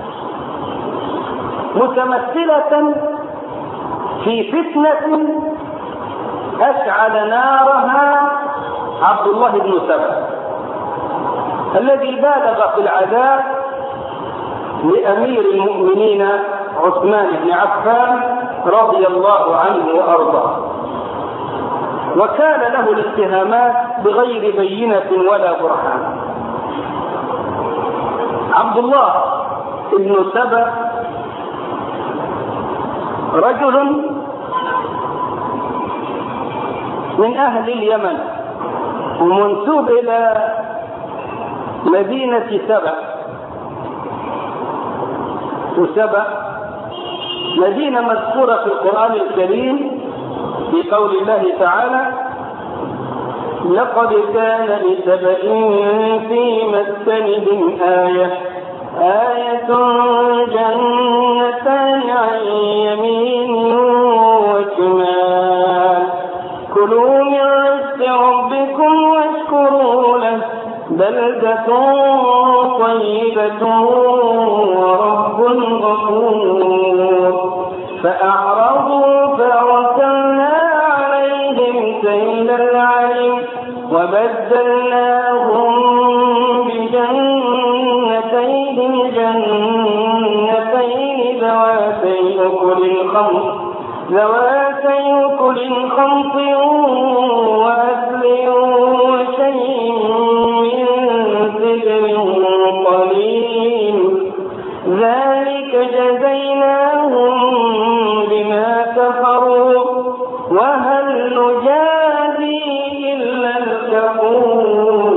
متمثلة في فتنة أشعل نارها عبد الله بن سبأ الذي بالغ في العذاب لأمير المؤمنين عثمان بن عفان رضي الله عنه وأرضاه، وكان له الاتهامات بغير بينة ولا برهان. عبد الله بن سبأ رجل من أهل اليمن ومنسوب إلى مدينة سبأ، وسبأ مدينة مذكورة في القرآن الكريم في قول الله تعالى: لقد كان لسبأ في مسكنهم آية آية جنتان عن يمين وشمال كلوا من رزق ربكم واشكروا له بلدة طيبة ورب غفور. فأعرضوا فأرسلنا عليهم سيل العرم وبدلناهم بجنتين جنتين ذواتي أكل خمط ذواتي أكل خمط وأثل وشيء من سدر قليل ذلك جزيناهم بما كفروا وهل نجازي إلا الكفور.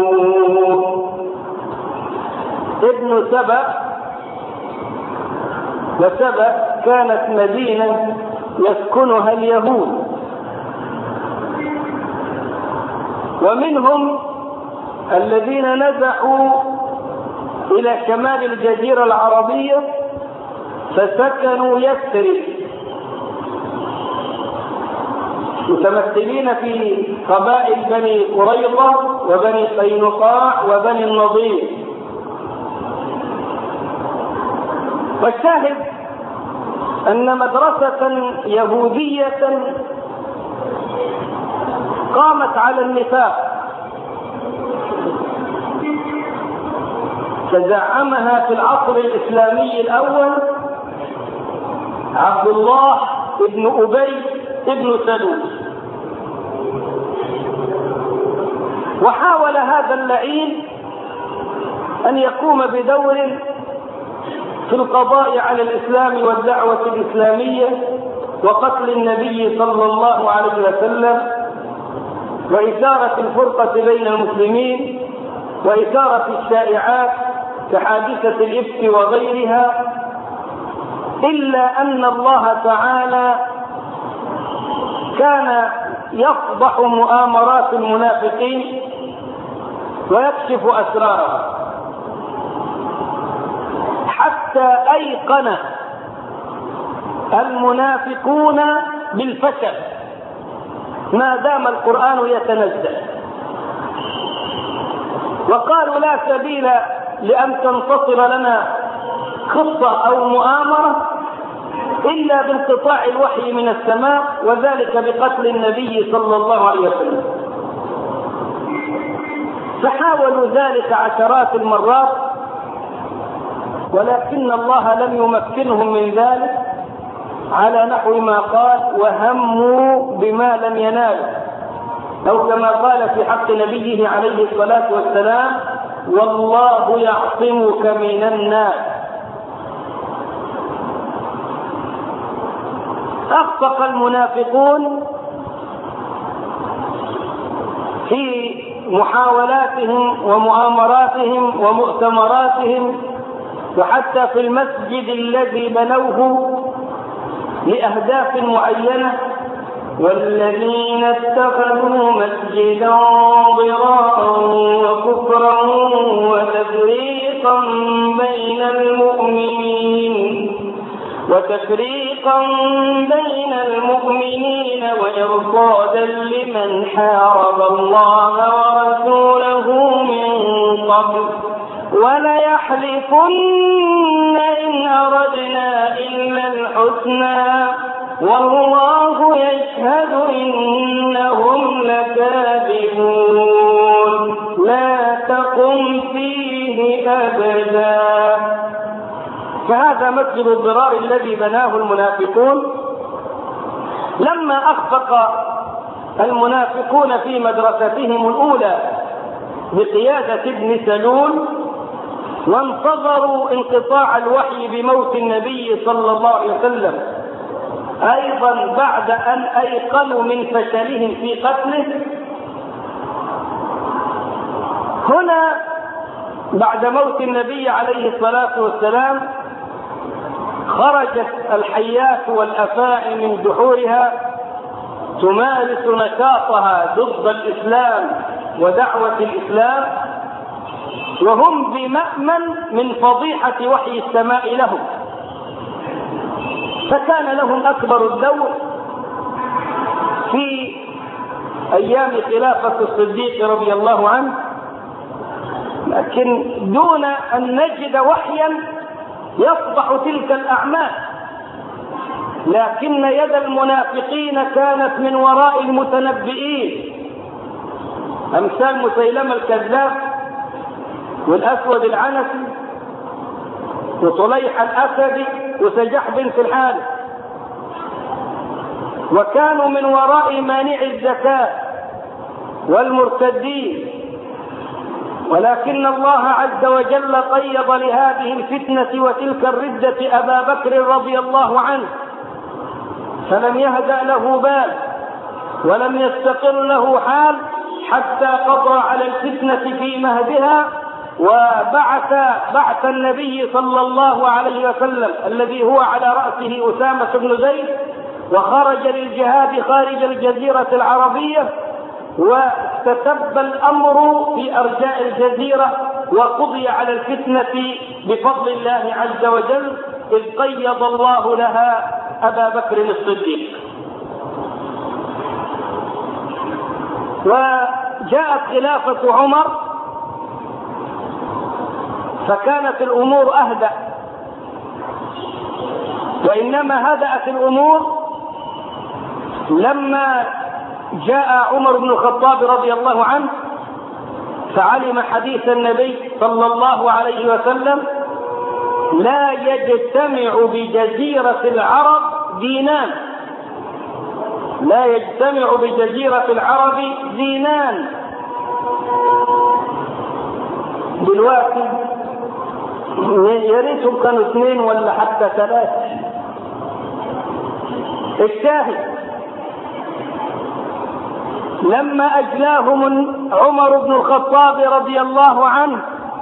ابن سبأ، وسبأ كانت مدينة يسكنها اليهود، ومنهم الذين نزحوا إلى شمال الجزيرة العربية فسكنوا يثرب متمثلين في قبائل بني قريظة وبني قينقاع وبني النضير. والشاهد أن مدرسة يهودية قامت على النفاق تزعمها في العصر الإسلامي الأول عبد الله بن أبي بن سلول، وحاول هذا اللعين أن يقوم بدور في القضاء على الإسلام والدعوة الإسلامية وقتل النبي صلى الله عليه وسلم وإثارة الفرقة بين المسلمين وإثارة الشائعات كحادثة الإفك وغيرها، إلا أن الله تعالى كان يفضح مؤامرات المنافقين ويكشف أسرارهم، حتى أيقن المنافقون بالفشل ما دام القرآن يتنزل، وقالوا لا سبيل لأن تنتصر لنا خطة أو مؤامرة إلا بانقطاع الوحي من السماء، وذلك بقتل النبي صلى الله عليه وسلم. فحاولوا ذلك عشرات المرات، ولكن الله لم يمكنهم من ذلك، على نحو ما قال: وهموا بما لم ينالوا، أو كما قال في حق نبيه عليه الصلاة والسلام: والله يعصمك من الناس. أخفق المنافقون في محاولاتهم ومؤامراتهم ومؤتمراتهم، وحتى في المسجد الذي بنوه لأهداف معينة: والذين اتخذوا مسجدا ضرارا وكفرا وتفريقا بين المؤمنين وتفريقا بين المؤمنين وإرصادا لمن حارب الله ورسوله من قبل وليحلفن إن أردنا إلا الحسنى والله يشهد إنهم لكاذبون لا تقم فيه أبدا. فهذا مسجد الضرار الذي بناه المنافقون لما أخفق المنافقون في مدرستهم الأولى بقيادة ابن سلول وانتظروا انقطاع الوحي بموت النبي صلى الله عليه وسلم أيضا بعد أن أيقنوا من فشلهم في قتله. هنا بعد موت النبي عليه الصلاة والسلام خرجت الحيات والأفاعي من دحورها تمارس نشاطها ضد الإسلام ودعوة الإسلام وهم بمأمن من فضيحة وحي السماء لهم، فكان لهم أكبر الدور في أيام خلافة الصديق رضي الله عنه، لكن دون أن نجد وحيا يفضح تلك الأعمال. لكن يد المنافقين كانت من وراء المتنبئين أمثال مسيلمة الكذاب والأسود العنسي وطليح الأسدي وسجح بنت الحارث، وكانوا من وراء مانع الزكاة والمرتدين. ولكن الله عز وجل قيض لهذه الفتنة وتلك الردة أبا بكر رضي الله عنه، فلم يهدأ له بال ولم يستقر له حال حتى قضى على الفتنة في مهدها وبعث بعث النبي صلى الله عليه وسلم الذي هو على رأسه أسامة بن زيد، وخرج للجهاد خارج الجزيرة العربية، واستتب الأمر في أرجاء الجزيرة وقضي على الفتنة بفضل الله عز وجل، إذ قيض الله لها أبا بكر الصديق. وجاءت خلافة عمر فكانت الأمور أهدأ، وإنما هدأت الأمور لما جاء عمر بن الخطاب رضي الله عنه فعلم حديث النبي صلى الله عليه وسلم: لا يجتمع بجزيرة العرب دينان، لا يجتمع بجزيرة العرب دينان. دلوقتي يا ريتهم كانوا اثنين ولا حتى ثلاثة. الشاهد لما أجلاهم عمر بن الخطاب رضي الله عنه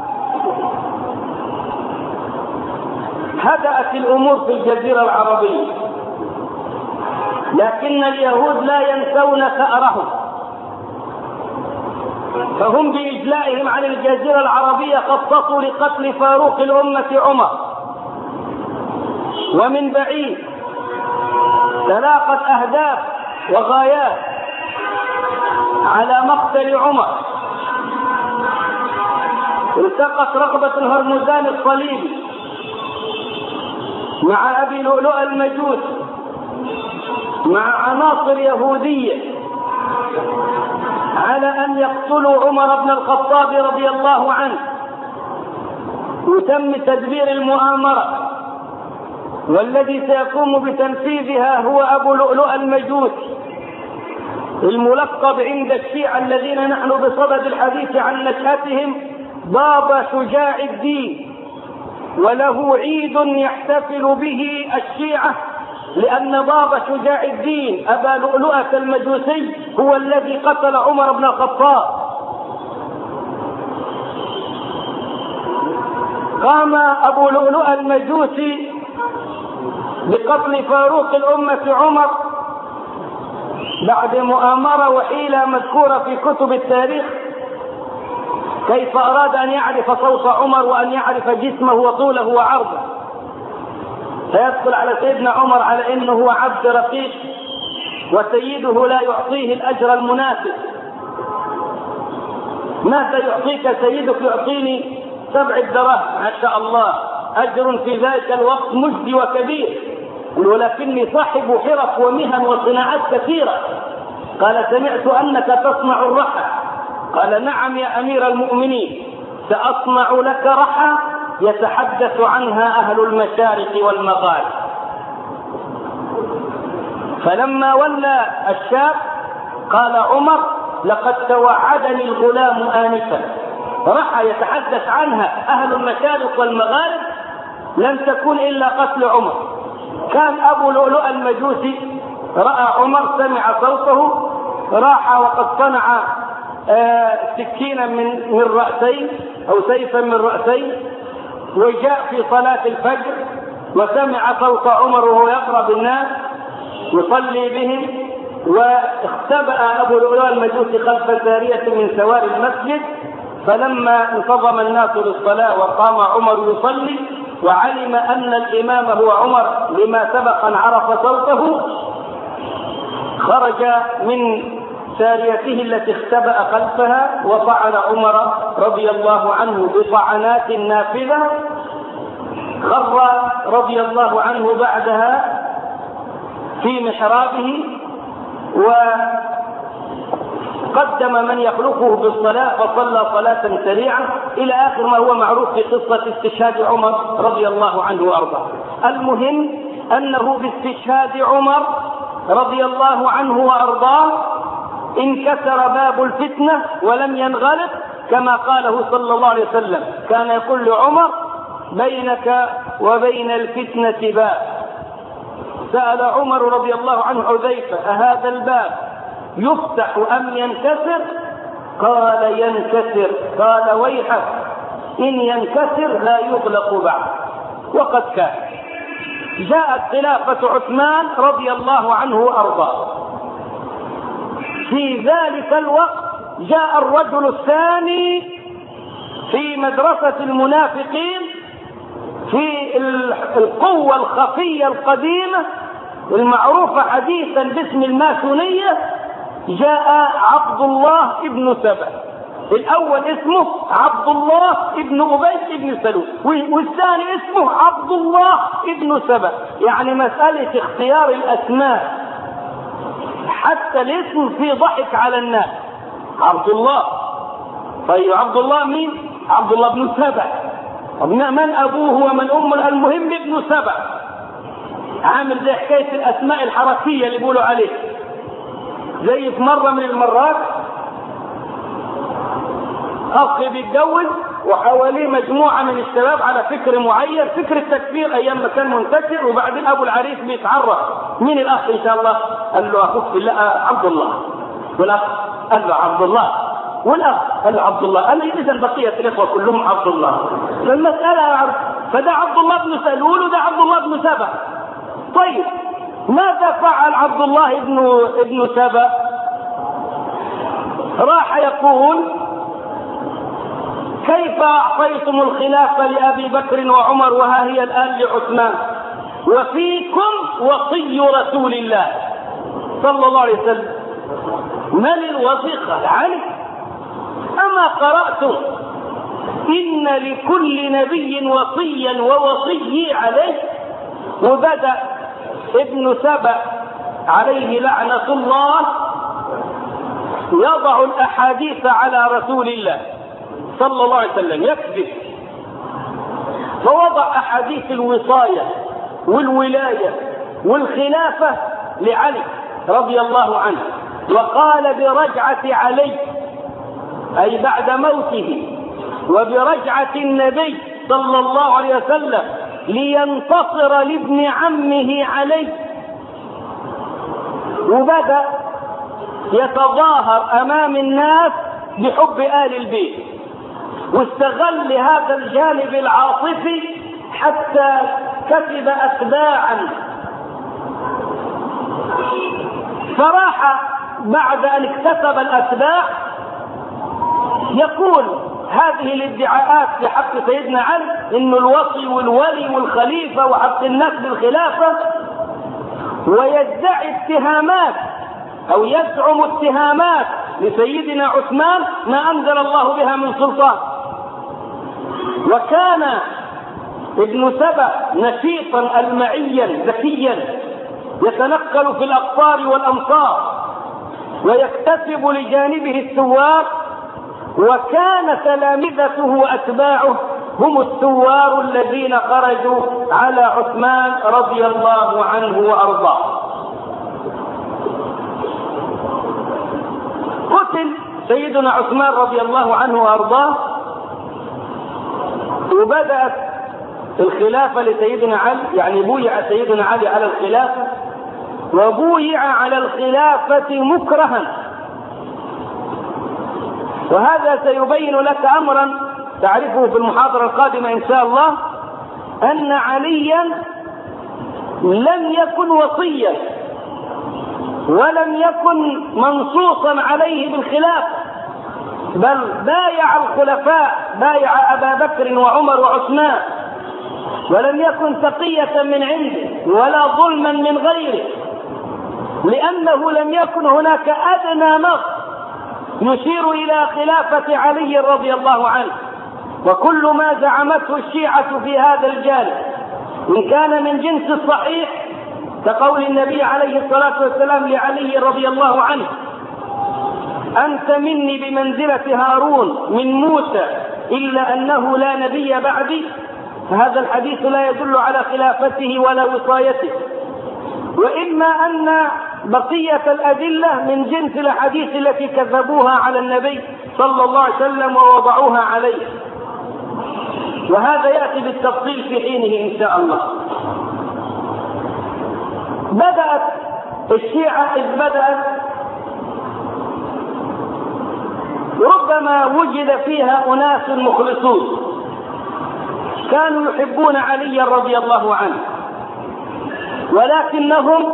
هدأت الأمور في الجزيرة العربية، لكن اليهود لا ينسون ثأرهم، فهم بإجلائهم عن الجزيرة العربية خططوا لقتل فاروق الأمة عمر، ومن بعيد تلاقت أهداف وغايات على مقتل عمر. التقت رغبة هرمزان الصليبي مع أبي لؤلؤ المجوسي مع عناصر يهودية على أن يقتلوا عمر بن الخطاب رضي الله عنه، وتم تدبير المؤامرة، والذي سيقوم بتنفيذها هو أبو لؤلؤ المجوسي الملقب عند الشيعة الذين نحن بصدد الحديث عن نشأتهم بابا شجاع الدين، وله عيد يحتفل به الشيعة لأن بابا شجاع الدين أبا لؤلؤة المجوسي هو الذي قتل عمر بن الخطاب. قام أبو لؤلؤة المجوسي بقتل فاروق الأمة عمر بعد مؤامرة وحيلة مذكورة في كتب التاريخ، كيف أراد أن يعرف صوت عمر وأن يعرف جسمه وطوله وعرضه، فيدخل على سيدنا عمر على انه هو عبد رقيق وسيده لا يعطيه الاجر المناسب. ماذا يعطيك سيدك؟ يعطيني سبع دراهم ما شاء الله، اجر في ذلك الوقت مجدي وكبير، ولكني صاحب حرف ومهن وصناعات كثيرة. قال سمعت أنك تصنع الرحى. قال نعم يا أمير المؤمنين، سأصنع لك رحى يتحدث عنها أهل المشارق والمغارب. فلما ولى الشاب قال عمر لقد توعدني الغلام آنفا، رحى يتحدث عنها أهل المشارق والمغارب لن تكون إلا قتل عمر. كان أبو لؤلؤ المجوسي رأى عمر، سمع صوته، راح وقد صنع آه سكينا من من رأسين أو سيفا من رأسين، وجاء في صلاة الفجر وسمع صوت عمر وهو يقرأ بالناس يصلي بهم، واختبأ أبو لؤلؤ المجوسي خلف سارية من سواري المسجد. فلما انتظم الناس للصلاة وقام عمر يصلي وعلم أن الإمام هو عمر لما سبق أن عرف صوته، خرج من ساريته التي اختبأ خلفها وطعن عمر رضي الله عنه بطعنات نافذة. خر رضي الله عنه بعدها في محرابه وقدم من يخلفه بالصلاة فصلى صلاة سريعة إلى آخر ما هو معروف في قصة استشهاد عمر رضي الله عنه وأرضاه. المهم أنه باستشهاد عمر رضي الله عنه وأرضاه انكسر باب الفتنة ولم ينغلق، كما قاله صلى الله عليه وسلم، كان يقول لعمر بينك وبين الفتنة باب. سأل عمر رضي الله عنه حذيفة أهذا الباب يفتح أم ينكسر؟ قال ينكسر. قال ويحك إن ينكسر لا يغلق بعد. وقد كان. جاءت خلافة عثمان رضي الله عنه وأرضاه. في ذلك الوقت جاء الرجل الثاني في مدرسة المنافقين في القوة الخفية القديمة المعروفة حديثا باسم الماسونية. جاء عبد الله ابن سبأ. الأول اسمه عبد الله ابن أبي ابن سلول، والثاني اسمه عبد الله ابن سبأ. يعني مسألة اختيار الأسماء حتى الاسم في ضحك على الناس. عبد الله، طيب عبد الله مين؟ عبد الله بن سبأ. من أبوه ومن أمه؟ المهم ابن سبأ. عامل زي حكاية الأسماء الحركية اللي بيقولوا عليه. زي في مرة من المرات أخ بيتجوز وحواليه مجموعة من الشباب على فكر معين، فكر التكفير أيام ما كان منتشر. وبعدين أبو العريس بيتعرف مين الأخ إن شاء الله؟ قال له أخوك في الله عبد الله. والأخ قال له عبد الله. والأخ قال له عبد الله. قال له إذا بقية الإخوة كلهم عبد الله. فالمسألة عبد. فده عبد الله بن سلول وده عبد الله بن سبأ. طيب ماذا فعل عبد الله ابن ابن سبأ؟ راح يقول كيف أعطيتم الخلافة لأبي بكر وعمر وها هي الآن لعثمان وفيكم وصي رسول الله صلى الله عليه وسلم؟ من الوصي؟ قال علي. أما قرأتم إن لكل نبي وصيا ووصي عليه؟ وبدأ ابن سبأ عليه لعنة الله يضع الأحاديث على رسول الله صلى الله عليه وسلم، يكذب. فوضع أحاديث الوصاية والولاية والخلافة لعلي رضي الله عنه، وقال برجعة علي أي بعد موته، وبرجعة النبي صلى الله عليه وسلم لينتصر لابن عمه علي. وبدأ يتظاهر أمام الناس بحب آل البيت، واستغل هذا الجانب العاطفي حتى كسب أتباعا. فراح بعد أن اكتسب الأتباع يقول هذه الادعاءات في حق سيدنا علي انه الوصي والولي والخليفة وحق الناس بالخلافة، ويدعي اتهامات او يزعم اتهامات لسيدنا عثمان ما انزل الله بها من سلطان. وكان ابن سبأ نشيطا المعيا ذكيا يتنقل في الاقطار والامصار ويكتسب لجانبه الثوار، وكان تلامذته واتباعه هم الثوار الذين خرجوا على عثمان رضي الله عنه وارضاه. قتل سيدنا عثمان رضي الله عنه وارضاه، وبدأت الخلافة لسيدنا علي، يعني بويع سيدنا علي على الخلافة، وبويع على الخلافة مكرها. وهذا سيبين لك أمرا تعرفه في المحاضرة القادمة إن شاء الله، أن عليا لم يكن وصيا ولم يكن منصوصا عليه بالخلافة، بل بايع الخلفاء، بايع أبا بكر وعمر وعثمان، ولم يكن تقية من عنده ولا ظلما من غيره، لأنه لم يكن هناك أدنى نص يشير إلى خلافة علي رضي الله عنه. وكل ما زعمته الشيعة في هذا الجانب إن كان من جنس الصحيح كقول النبي عليه الصلاة والسلام لعلي رضي الله عنه: أنت مني بمنزلة هارون من موسى إلا أنه لا نبي بعدي، فهذا الحديث لا يدل على خلافته ولا وصايته. وإما أن بقية الأدلة من جنس الحديث التي كذبوها على النبي صلى الله عليه وسلم ووضعوها عليه، وهذا يأتي بالتفصيل في حينه إن شاء الله. بدأت الشيعة إذ بدأت ربما وجد فيها أناس مخلصون كانوا يحبون علي رضي الله عنه، ولكنهم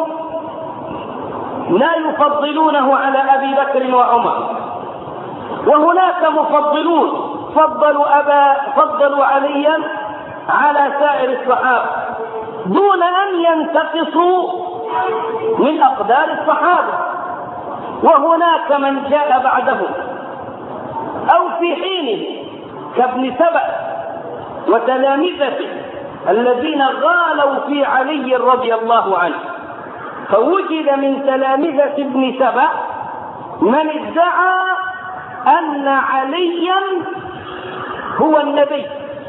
لا يفضلونه على أبي بكر وعمر. وهناك مفضلون فضلوا أبا فضلوا عليا على سائر الصحابة دون أن ينتقصوا من أقدار الصحابة. وهناك من جاء بعدهم أو في حينه كابن سبأ وتلامذته الذين غالوا في علي رضي الله عنه. فوجد من تلامذة ابن سبأ من ادعى أن عليا هو النبي،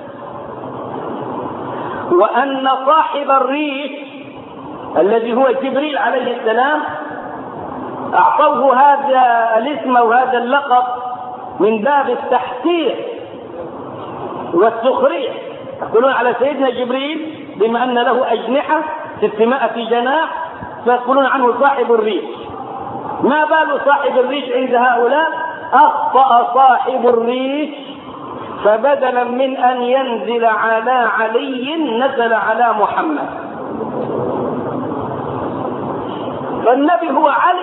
وأن صاحب الريش الذي هو جبريل عليه السلام أعطوه هذا الاسم وهذا اللقب من باب التحقير والسخرية. يقولون على سيدنا جبريل بما أن له أجنحة ستمائة جناح فيقولون عنه صاحب الريش. ما بال صاحب الريش عند هؤلاء؟ أخطأ صاحب الريش، فبدلا من أن ينزل على علي نزل على محمد. فالنبي هو علي،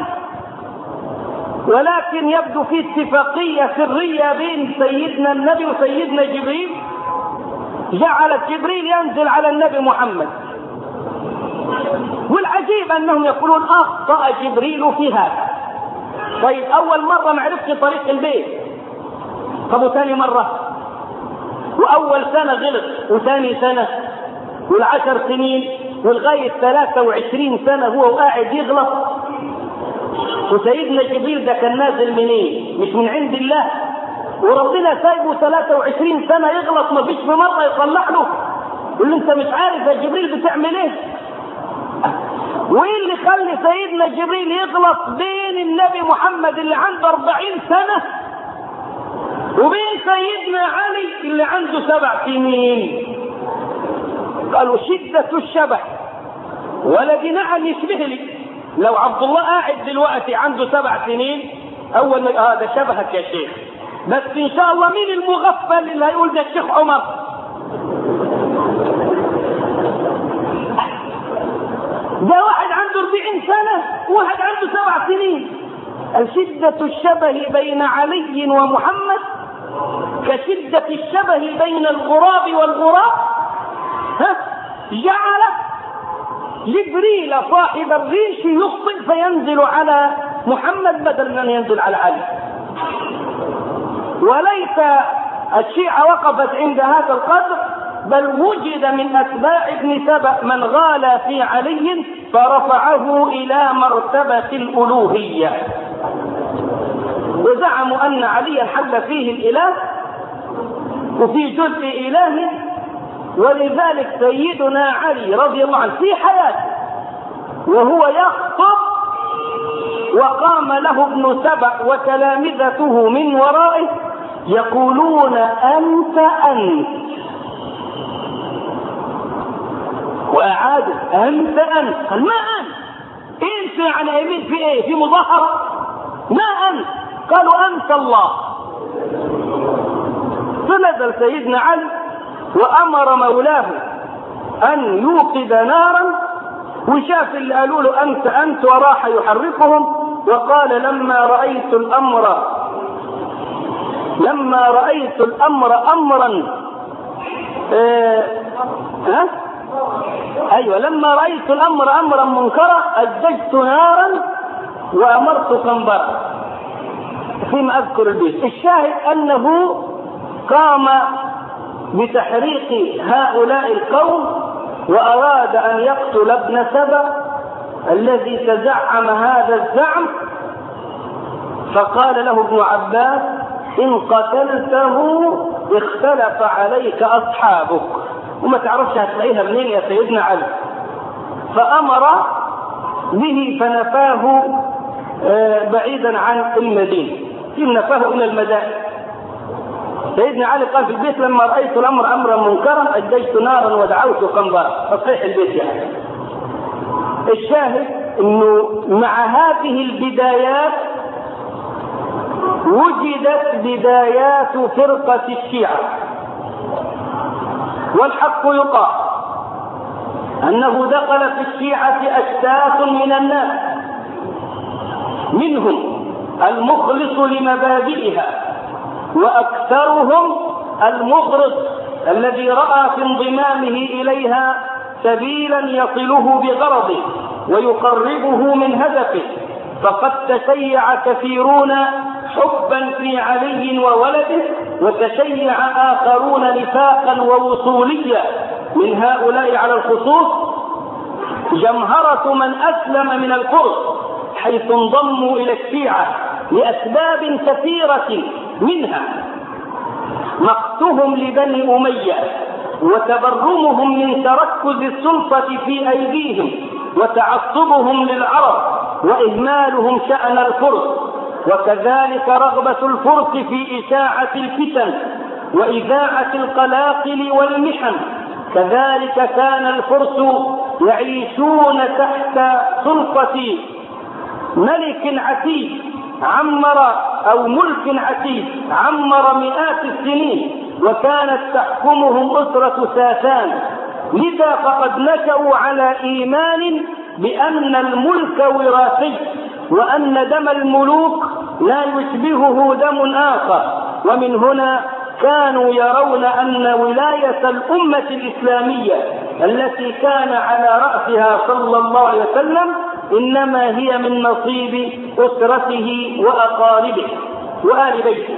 ولكن يبدو في اتفاقية سرية بين سيدنا النبي وسيدنا جبريل جعلت جبريل ينزل على النبي محمد. والعجيب أنهم يقولون أخطأ جبريل في هذا. طيب أول مرة ما عرفت طريق البيت، طب وثاني مرة، وأول سنة غلط، وثاني سنة، والعشر سنين، والغاية ثلاثة وعشرين سنة هو وقاعد يغلط. وسيدنا جبريل ده كان نازل منين؟ مش من عند الله، وربنا سايبه ثلاثة وعشرين سنة يغلط ما فيش في مرة يصلح له. يقول له انت مش عارف يا جبريل بتعمل ايه؟ وايه اللي خلي سيدنا جبريل يغلط بين النبي محمد اللي عنده أربعين سنة وبين سيدنا علي اللي عنده سبع سنين؟ قالوا شدة الشبه. ولدي نعم يشبه لي، لو عبد الله قاعد دلوقتي عنده سبع سنين اول ما هذا آه شبهك يا شيخ، بس ان شاء الله مين المغفل اللي هيقول ده الشيخ عمر؟ ده واحد عنده أربعين سنة وواحد عنده سبع سنين. شدة الشبه بين علي ومحمد كشدة الشبه بين الغراب والغراب ها جعل جبريل صاحب الريش يخطئ فينزل على محمد بدل من أن ينزل على علي. وليس الشيعة وقفت عند هذا القدر، بل وجد من أتباع ابن سبأ من غالى في علي فرفعه إلى مرتبة الألوهية، وزعموا أن عليا حل فيه الإله وفي جزء إلهي. ولذلك سيدنا علي رضي الله عنه في حياته وهو يخطب وقام له ابن سبأ وتلامذته من ورائه يقولون أنت أنت، وأعاد أنت أنت، قال ما أنت، أنت يعني أمين في إيه؟ في مظاهرة؟ ما أنت، قالوا أنت الله. فنزل سيدنا علي وأمر مولاه أن يوقد نارا، وشاف اللي قالوا له أنت أنت وراح يحركهم، وقال لما رأيت الأمر لما رأيت الأمر أمرا اه ها أيوة لما رأيت الأمر أمرا منكرا أججت نارا وأمرت قنبرا، فيما أذكر البيت. الشاهد أنه قام بتحريق هؤلاء القوم وأراد أن يقتل ابن سبأ الذي تزعم هذا الزعم، فقال له ابن عباس إن قتلته اختلف عليك أصحابك، وما تعرفش هتلاقيها منين يا سيدنا علي. فأمر به فنفاه بعيدا عن المدينة، نفاه إلى المدائن. سيدنا علي قال في البيت لما رأيت الأمر أمرا منكرا أججت نارا ودعوت قنبرا، تصحيح البيت يعني. الشاهد أنه مع هذه البدايات وجدت بدايات فرقة الشيعة، والحق يقال أنه دخل في الشيعة أشتات من الناس، منهم المخلص لمبادئها، وأكثرهم المغرض الذي رأى في انضمامه إليها سبيلا يصله بغرضه ويقربه من هدفه. فقد تشيع كثيرون حبا في علي وولده، وتشيع آخرون نفاقا ووصوليا. من هؤلاء على الخصوص جمهرة من أسلم من الفرس حيث انضموا إلى الشيعة لأسباب كثيرة، منها مقتهم لبني أمية وتبرمهم من تركز السلطة في أيديهم وتعصبهم للعرب وإهمالهم شأن الفرس، وكذلك رغبة الفرس في إشاعة الفتن وإذاعة القلاقل والمحن. كذلك كان الفرس يعيشون تحت سلطة ملك عتيد عمر أو ملك عتيد عمر مئات السنين، وكانت تحكمهم أسرة ساسان. لذا فقد نشأوا على إيمان بأن الملك وراثي، وأن دم الملوك لا يشبهه دم آخر. ومن هنا كانوا يرون أن ولاية الأمة الإسلامية التي كان على رأسها صلى الله عليه وسلم إنما هي من نصيب أسرته وأقاربه وآل بيته.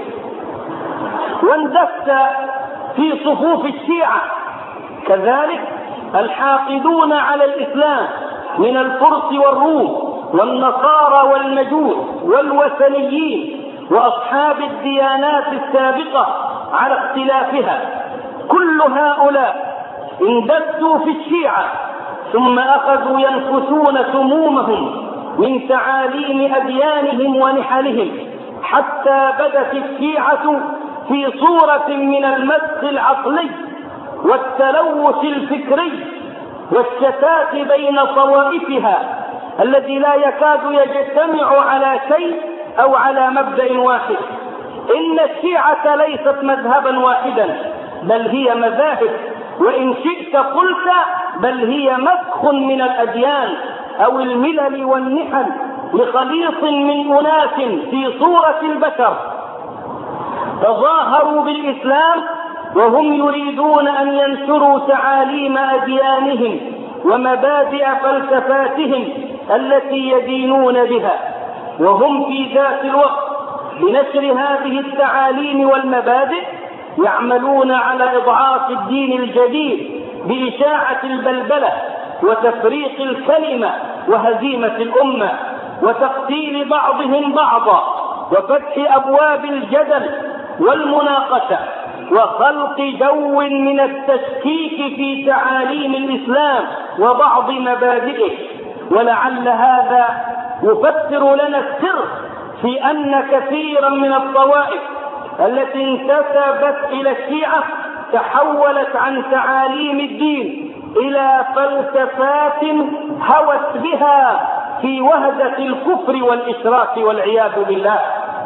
واندس في صفوف الشيعة كذلك الحاقدون على الإسلام من الفرس والروم والنصارى والمجوس والوثنيين وأصحاب الديانات السابقة على اختلافها. كل هؤلاء اندسوا في الشيعة، ثم أخذوا ينفثون سمومهم من تعاليم أديانهم ونحلهم، حتى بدت الشيعة في صورة من المسخ العقلي والتلوث الفكري والشتات بين طوائفها الذي لا يكاد يجتمع على شيء أو على مبدأ واحد. إن الشيعة ليست مذهبا واحدا، بل هي مذاهب، وإن شئت قلت بل هي مسخ من الأديان أو الملل والنحل لخليط من أناس في صورة البشر. تظاهروا بالإسلام وهم يريدون أن ينشروا تعاليم أديانهم ومبادئ فلسفاتهم التي يدينون بها، وهم في ذات الوقت بنشر هذه التعاليم والمبادئ يعملون على إضعاف الدين الجديد بإشاعة البلبلة وتفريق الكلمة وهزيمة الأمة وتقتيل بعضهم بعضا وفتح أبواب الجدل والمناقشة وخلق جو من التشكيك في تعاليم الإسلام وبعض مبادئه. ولعل هذا يفسر لنا السر في أن كثيرا من الطوائف التي انتسبت إلى الشيعة تحولت عن تعاليم الدين إلى فلسفات هوت بها في وهدة الكفر والإشراك والعياذ بالله.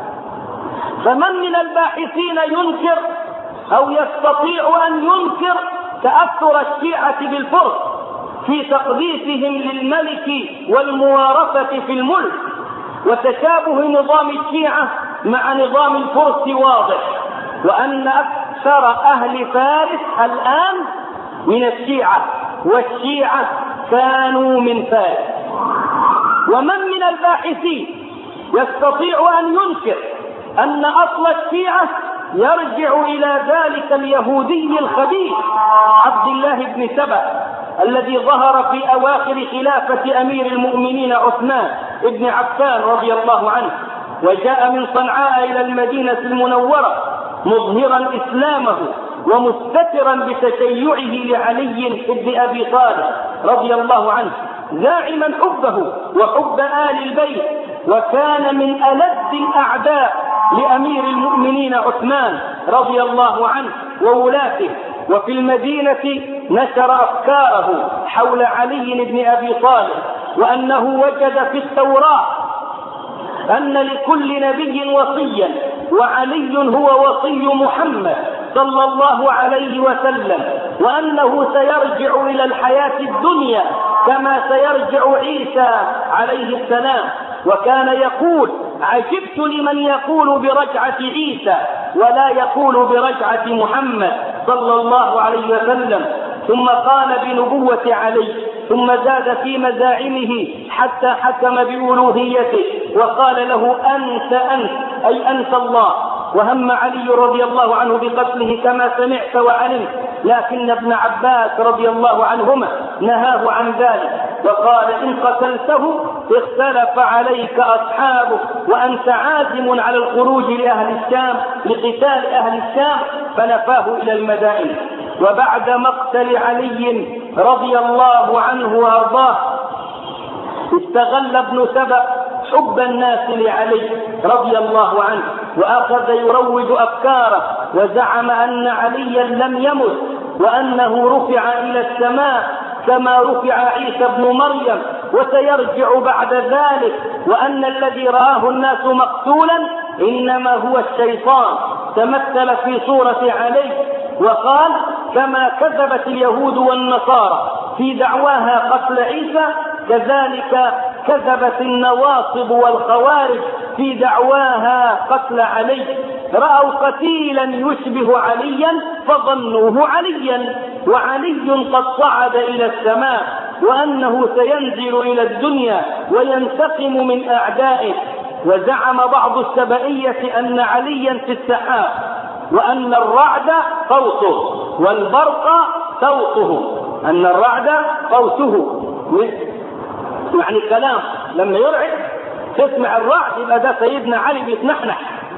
فمن من الباحثين ينكر أو يستطيع أن ينكر تأثر الشيعة بالفرس في تقديسهم للملك والموارثة في الملك، وتشابه نظام الشيعة مع نظام الفرس واضح، وأن أكثر أهل فارس الآن من الشيعة والشيعة كانوا من فارس. ومن من الباحثين يستطيع أن ينكر أن أصل الشيعة يرجع إلى ذلك اليهودي الخبيث عبد الله بن سبأ الذي ظهر في أواخر خلافة أمير المؤمنين عثمان بن عفان رضي الله عنه، وجاء من صنعاء إلى المدينة المنورة مظهرا إسلامه ومستترا بتشيعه لعلي بن أبي طالب رضي الله عنه، زاعما حبه وحب آل البيت، وكان من ألد الأعداء لأمير المؤمنين عثمان رضي الله عنه وولاته. وفي المدينة نشر أفكاره حول علي بن أبي طالب، وأنه وجد في التوراة أن لكل نبي وصيا وعلي هو وصي محمد صلى الله عليه وسلم، وأنه سيرجع إلى الحياة الدنيا كما سيرجع عيسى عليه السلام. وكان يقول: عجبت لمن يقول برجعة عيسى ولا يقول برجعة محمد صلى الله عليه وسلم. ثم قال بنبوة علي، ثم زاد في مزاعمه حتى حكم بألوهيته وقال له: أنت أنت أي أنت الله. وهم علي رضي الله عنه بقتله كما سمعت وعلمت، لكن ابن عباس رضي الله عنهما نهاه عن ذلك وقال: إن قتلته اختلف عليك أصحابه وأنت عازم على الخروج لأهل الشام لقتال أهل الشام، فنفاه إلى المدائن. وبعد مقتل علي رضي الله عنه وأرضاه استغل ابن سبأ حب الناس لعلي رضي الله عنه، وأخذ يروج أفكاره، وزعم أن عليا لم يمت وأنه رفع إلى السماء كما رفع عيسى ابن مريم وسيرجع بعد ذلك، وأن الذي رآه الناس مقتولا إنما هو الشيطان تمثل في صورة علي. وقال: كما كذبت اليهود والنصارى في دعواها قتل عيسى كذلك كذبت النواصب والخوارج في دعواها قتل علي. رأوا قتيلا يشبه عليا فظنوه عليا، وعلي قد صعد إلى السماء، وأنه سينزل إلى الدنيا وينتقم من أعدائه. وزعم بعض السبئية أن عليا في السحاب، وأن الرعد صوته والبرق صوته، أن الرعد صوته يعني كلام لما يرعد تسمع الرعد يبقى ده سيدنا علي بيتنحنح،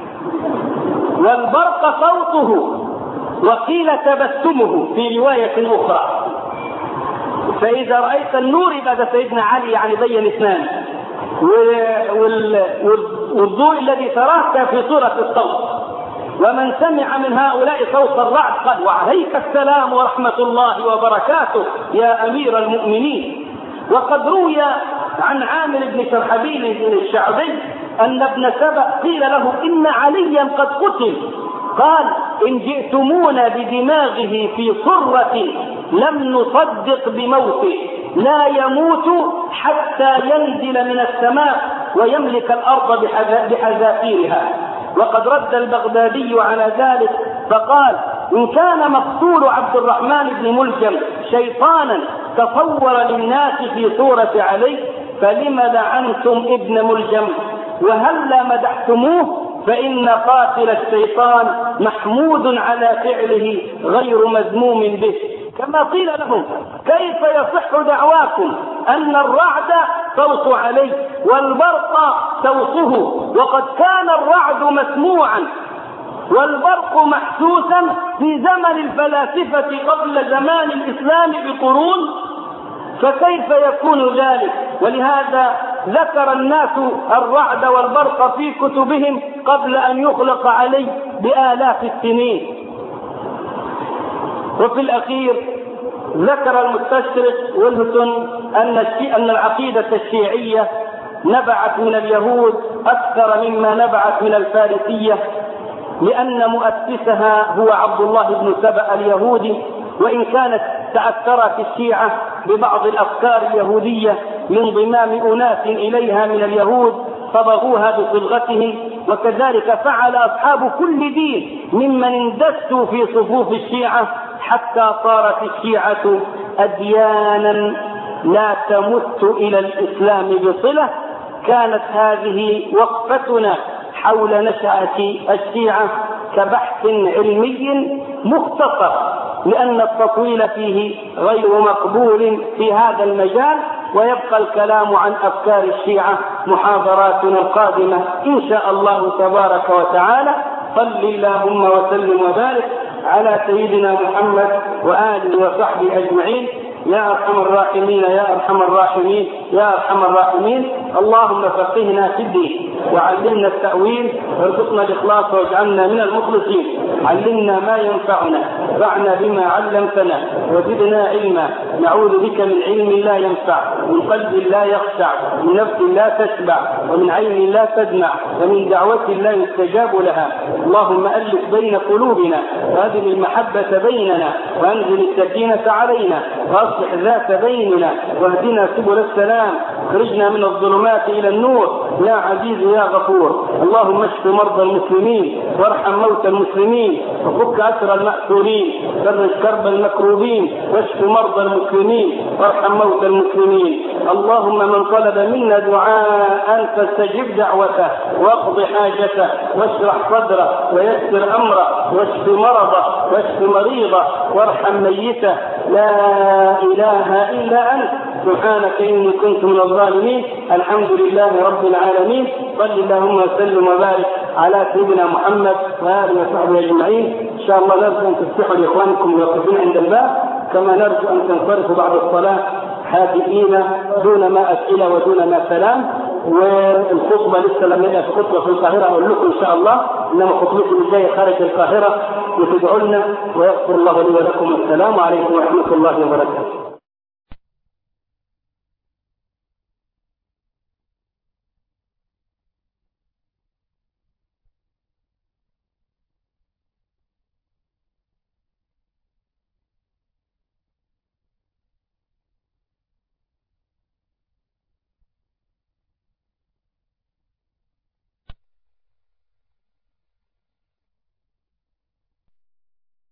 والبرق صوته، وقيل تبسمه في رواية أخرى. فإذا رأيت النور يبقى ده سيدنا علي يعني بين اثنان، والضوء الذي تراه في صورة الصوت. ومن سمع من هؤلاء صوت الرعد قال: وعليك السلام ورحمة الله وبركاته يا أمير المؤمنين. وقد روي عن عامر بن شرحبيل الشعبي أن ابن سبأ قيل له: إن عليا قد قتل. قال: إن جئتمونا بدماغه في صرة لم نصدق بموته، لا يموت حتى ينزل من السماء ويملك الأرض بحذافيرها. وقد رد البغدادي على ذلك فقال: إن كان مقتول عبد الرحمن بن ملجم شيطانا تصور للناس في صورة علي، فلم لعنتم ابن ملجم وهلا مدحتموه؟ فإن قاتل الشيطان محمود على فعله غير مذموم به. كما قيل لهم: كيف يصح دعواكم أن الرعد صوت علي والبرق صوته، وقد كان الرعد مسموعا والبرق محسوسا في زمن الفلاسفة قبل زمان الإسلام بقرون، فكيف يكون ذلك؟ ولهذا ذكر الناس الرعد والبرق في كتبهم قبل أن يخلق علي بآلاف السنين. وفي الأخير ذكر المستشرق ويلهتون أن العقيدة الشيعية نبعت من اليهود أكثر مما نبعت من الفارسية، لأن مؤسسها هو عبد الله بن سبأ اليهودي، وإن كانت تأثرت الشيعة ببعض الأفكار اليهودية لانضمام أناس إليها من اليهود صبغوها بصبغتهم، وكذلك فعل أصحاب كل دين ممن اندسوا في صفوف الشيعة حتى صارت الشيعة أديانا لا تمت إلى الإسلام بصلة. كانت هذه وقفتنا حول نشأة الشيعة كبحث علمي مختصر، لأن التطويل فيه غير مقبول في هذا المجال، ويبقى الكلام عن أفكار الشيعة محاضراتنا القادمة إن شاء الله تبارك وتعالى. صل اللهم وسلم وبارك على سيدنا محمد وآله وصحبه أجمعين. يا أرحم الراحمين يا أرحم الراحمين يا أرحم الراحمين. اللهم فقهنا في الدين وعلمنا التأويل وارزقنا الإخلاص واجعلنا من المخلصين. علمنا ما ينفعنا، انفعنا بما علمتنا وزدنا علما. نعوذ بك من علم لا ينفع، من قلب لا يخشع، من نفس لا تشبع، ومن عين لا تدمع، ومن دعوة لا يستجاب لها. اللهم ألف بين قلوبنا وأدم المحبة بيننا، وأنزل السكينة علينا، وأصلح ذات بيننا، واهدنا سبل السلام، اخرجنا من الظلمات إلى النور يا عزيز يا غفور. اللهم اشف مرضى المسلمين وارحم موتى المسلمين وفك أسر المأسورين، فرج كرب المكروبين، واشف مرضى المسلمين وارحم موتى المسلمين. اللهم من طلب منا دعاء فاستجب دعوته واقض حاجته واشرح صدره ويسر أمره واشف مرضه واشف مريضه وارحم ميته. لا إله إلا أنت سبحانك إني كنت من الظالمين. الحمد لله رب العالمين. صل اللهم وسلم وبارك على سيدنا محمد وآله وصحبه أجمعين. إن شاء الله نرجو أن تفتحوا لإخوانكم الواقفين عند الباب، كما نرجو أن تنصرفوا بعد الصلاة هادئين دون ما أسئلة ودون ما سلام. والخطبة لسه لم يأتي خطبة في القاهرة، أقول لكم إن شاء الله، إنما خطبتي الجاية خارج القاهرة، وتدعوا لنا ويغفر الله لي ولكم. السلام عليكم ورحمة الله وبركاته.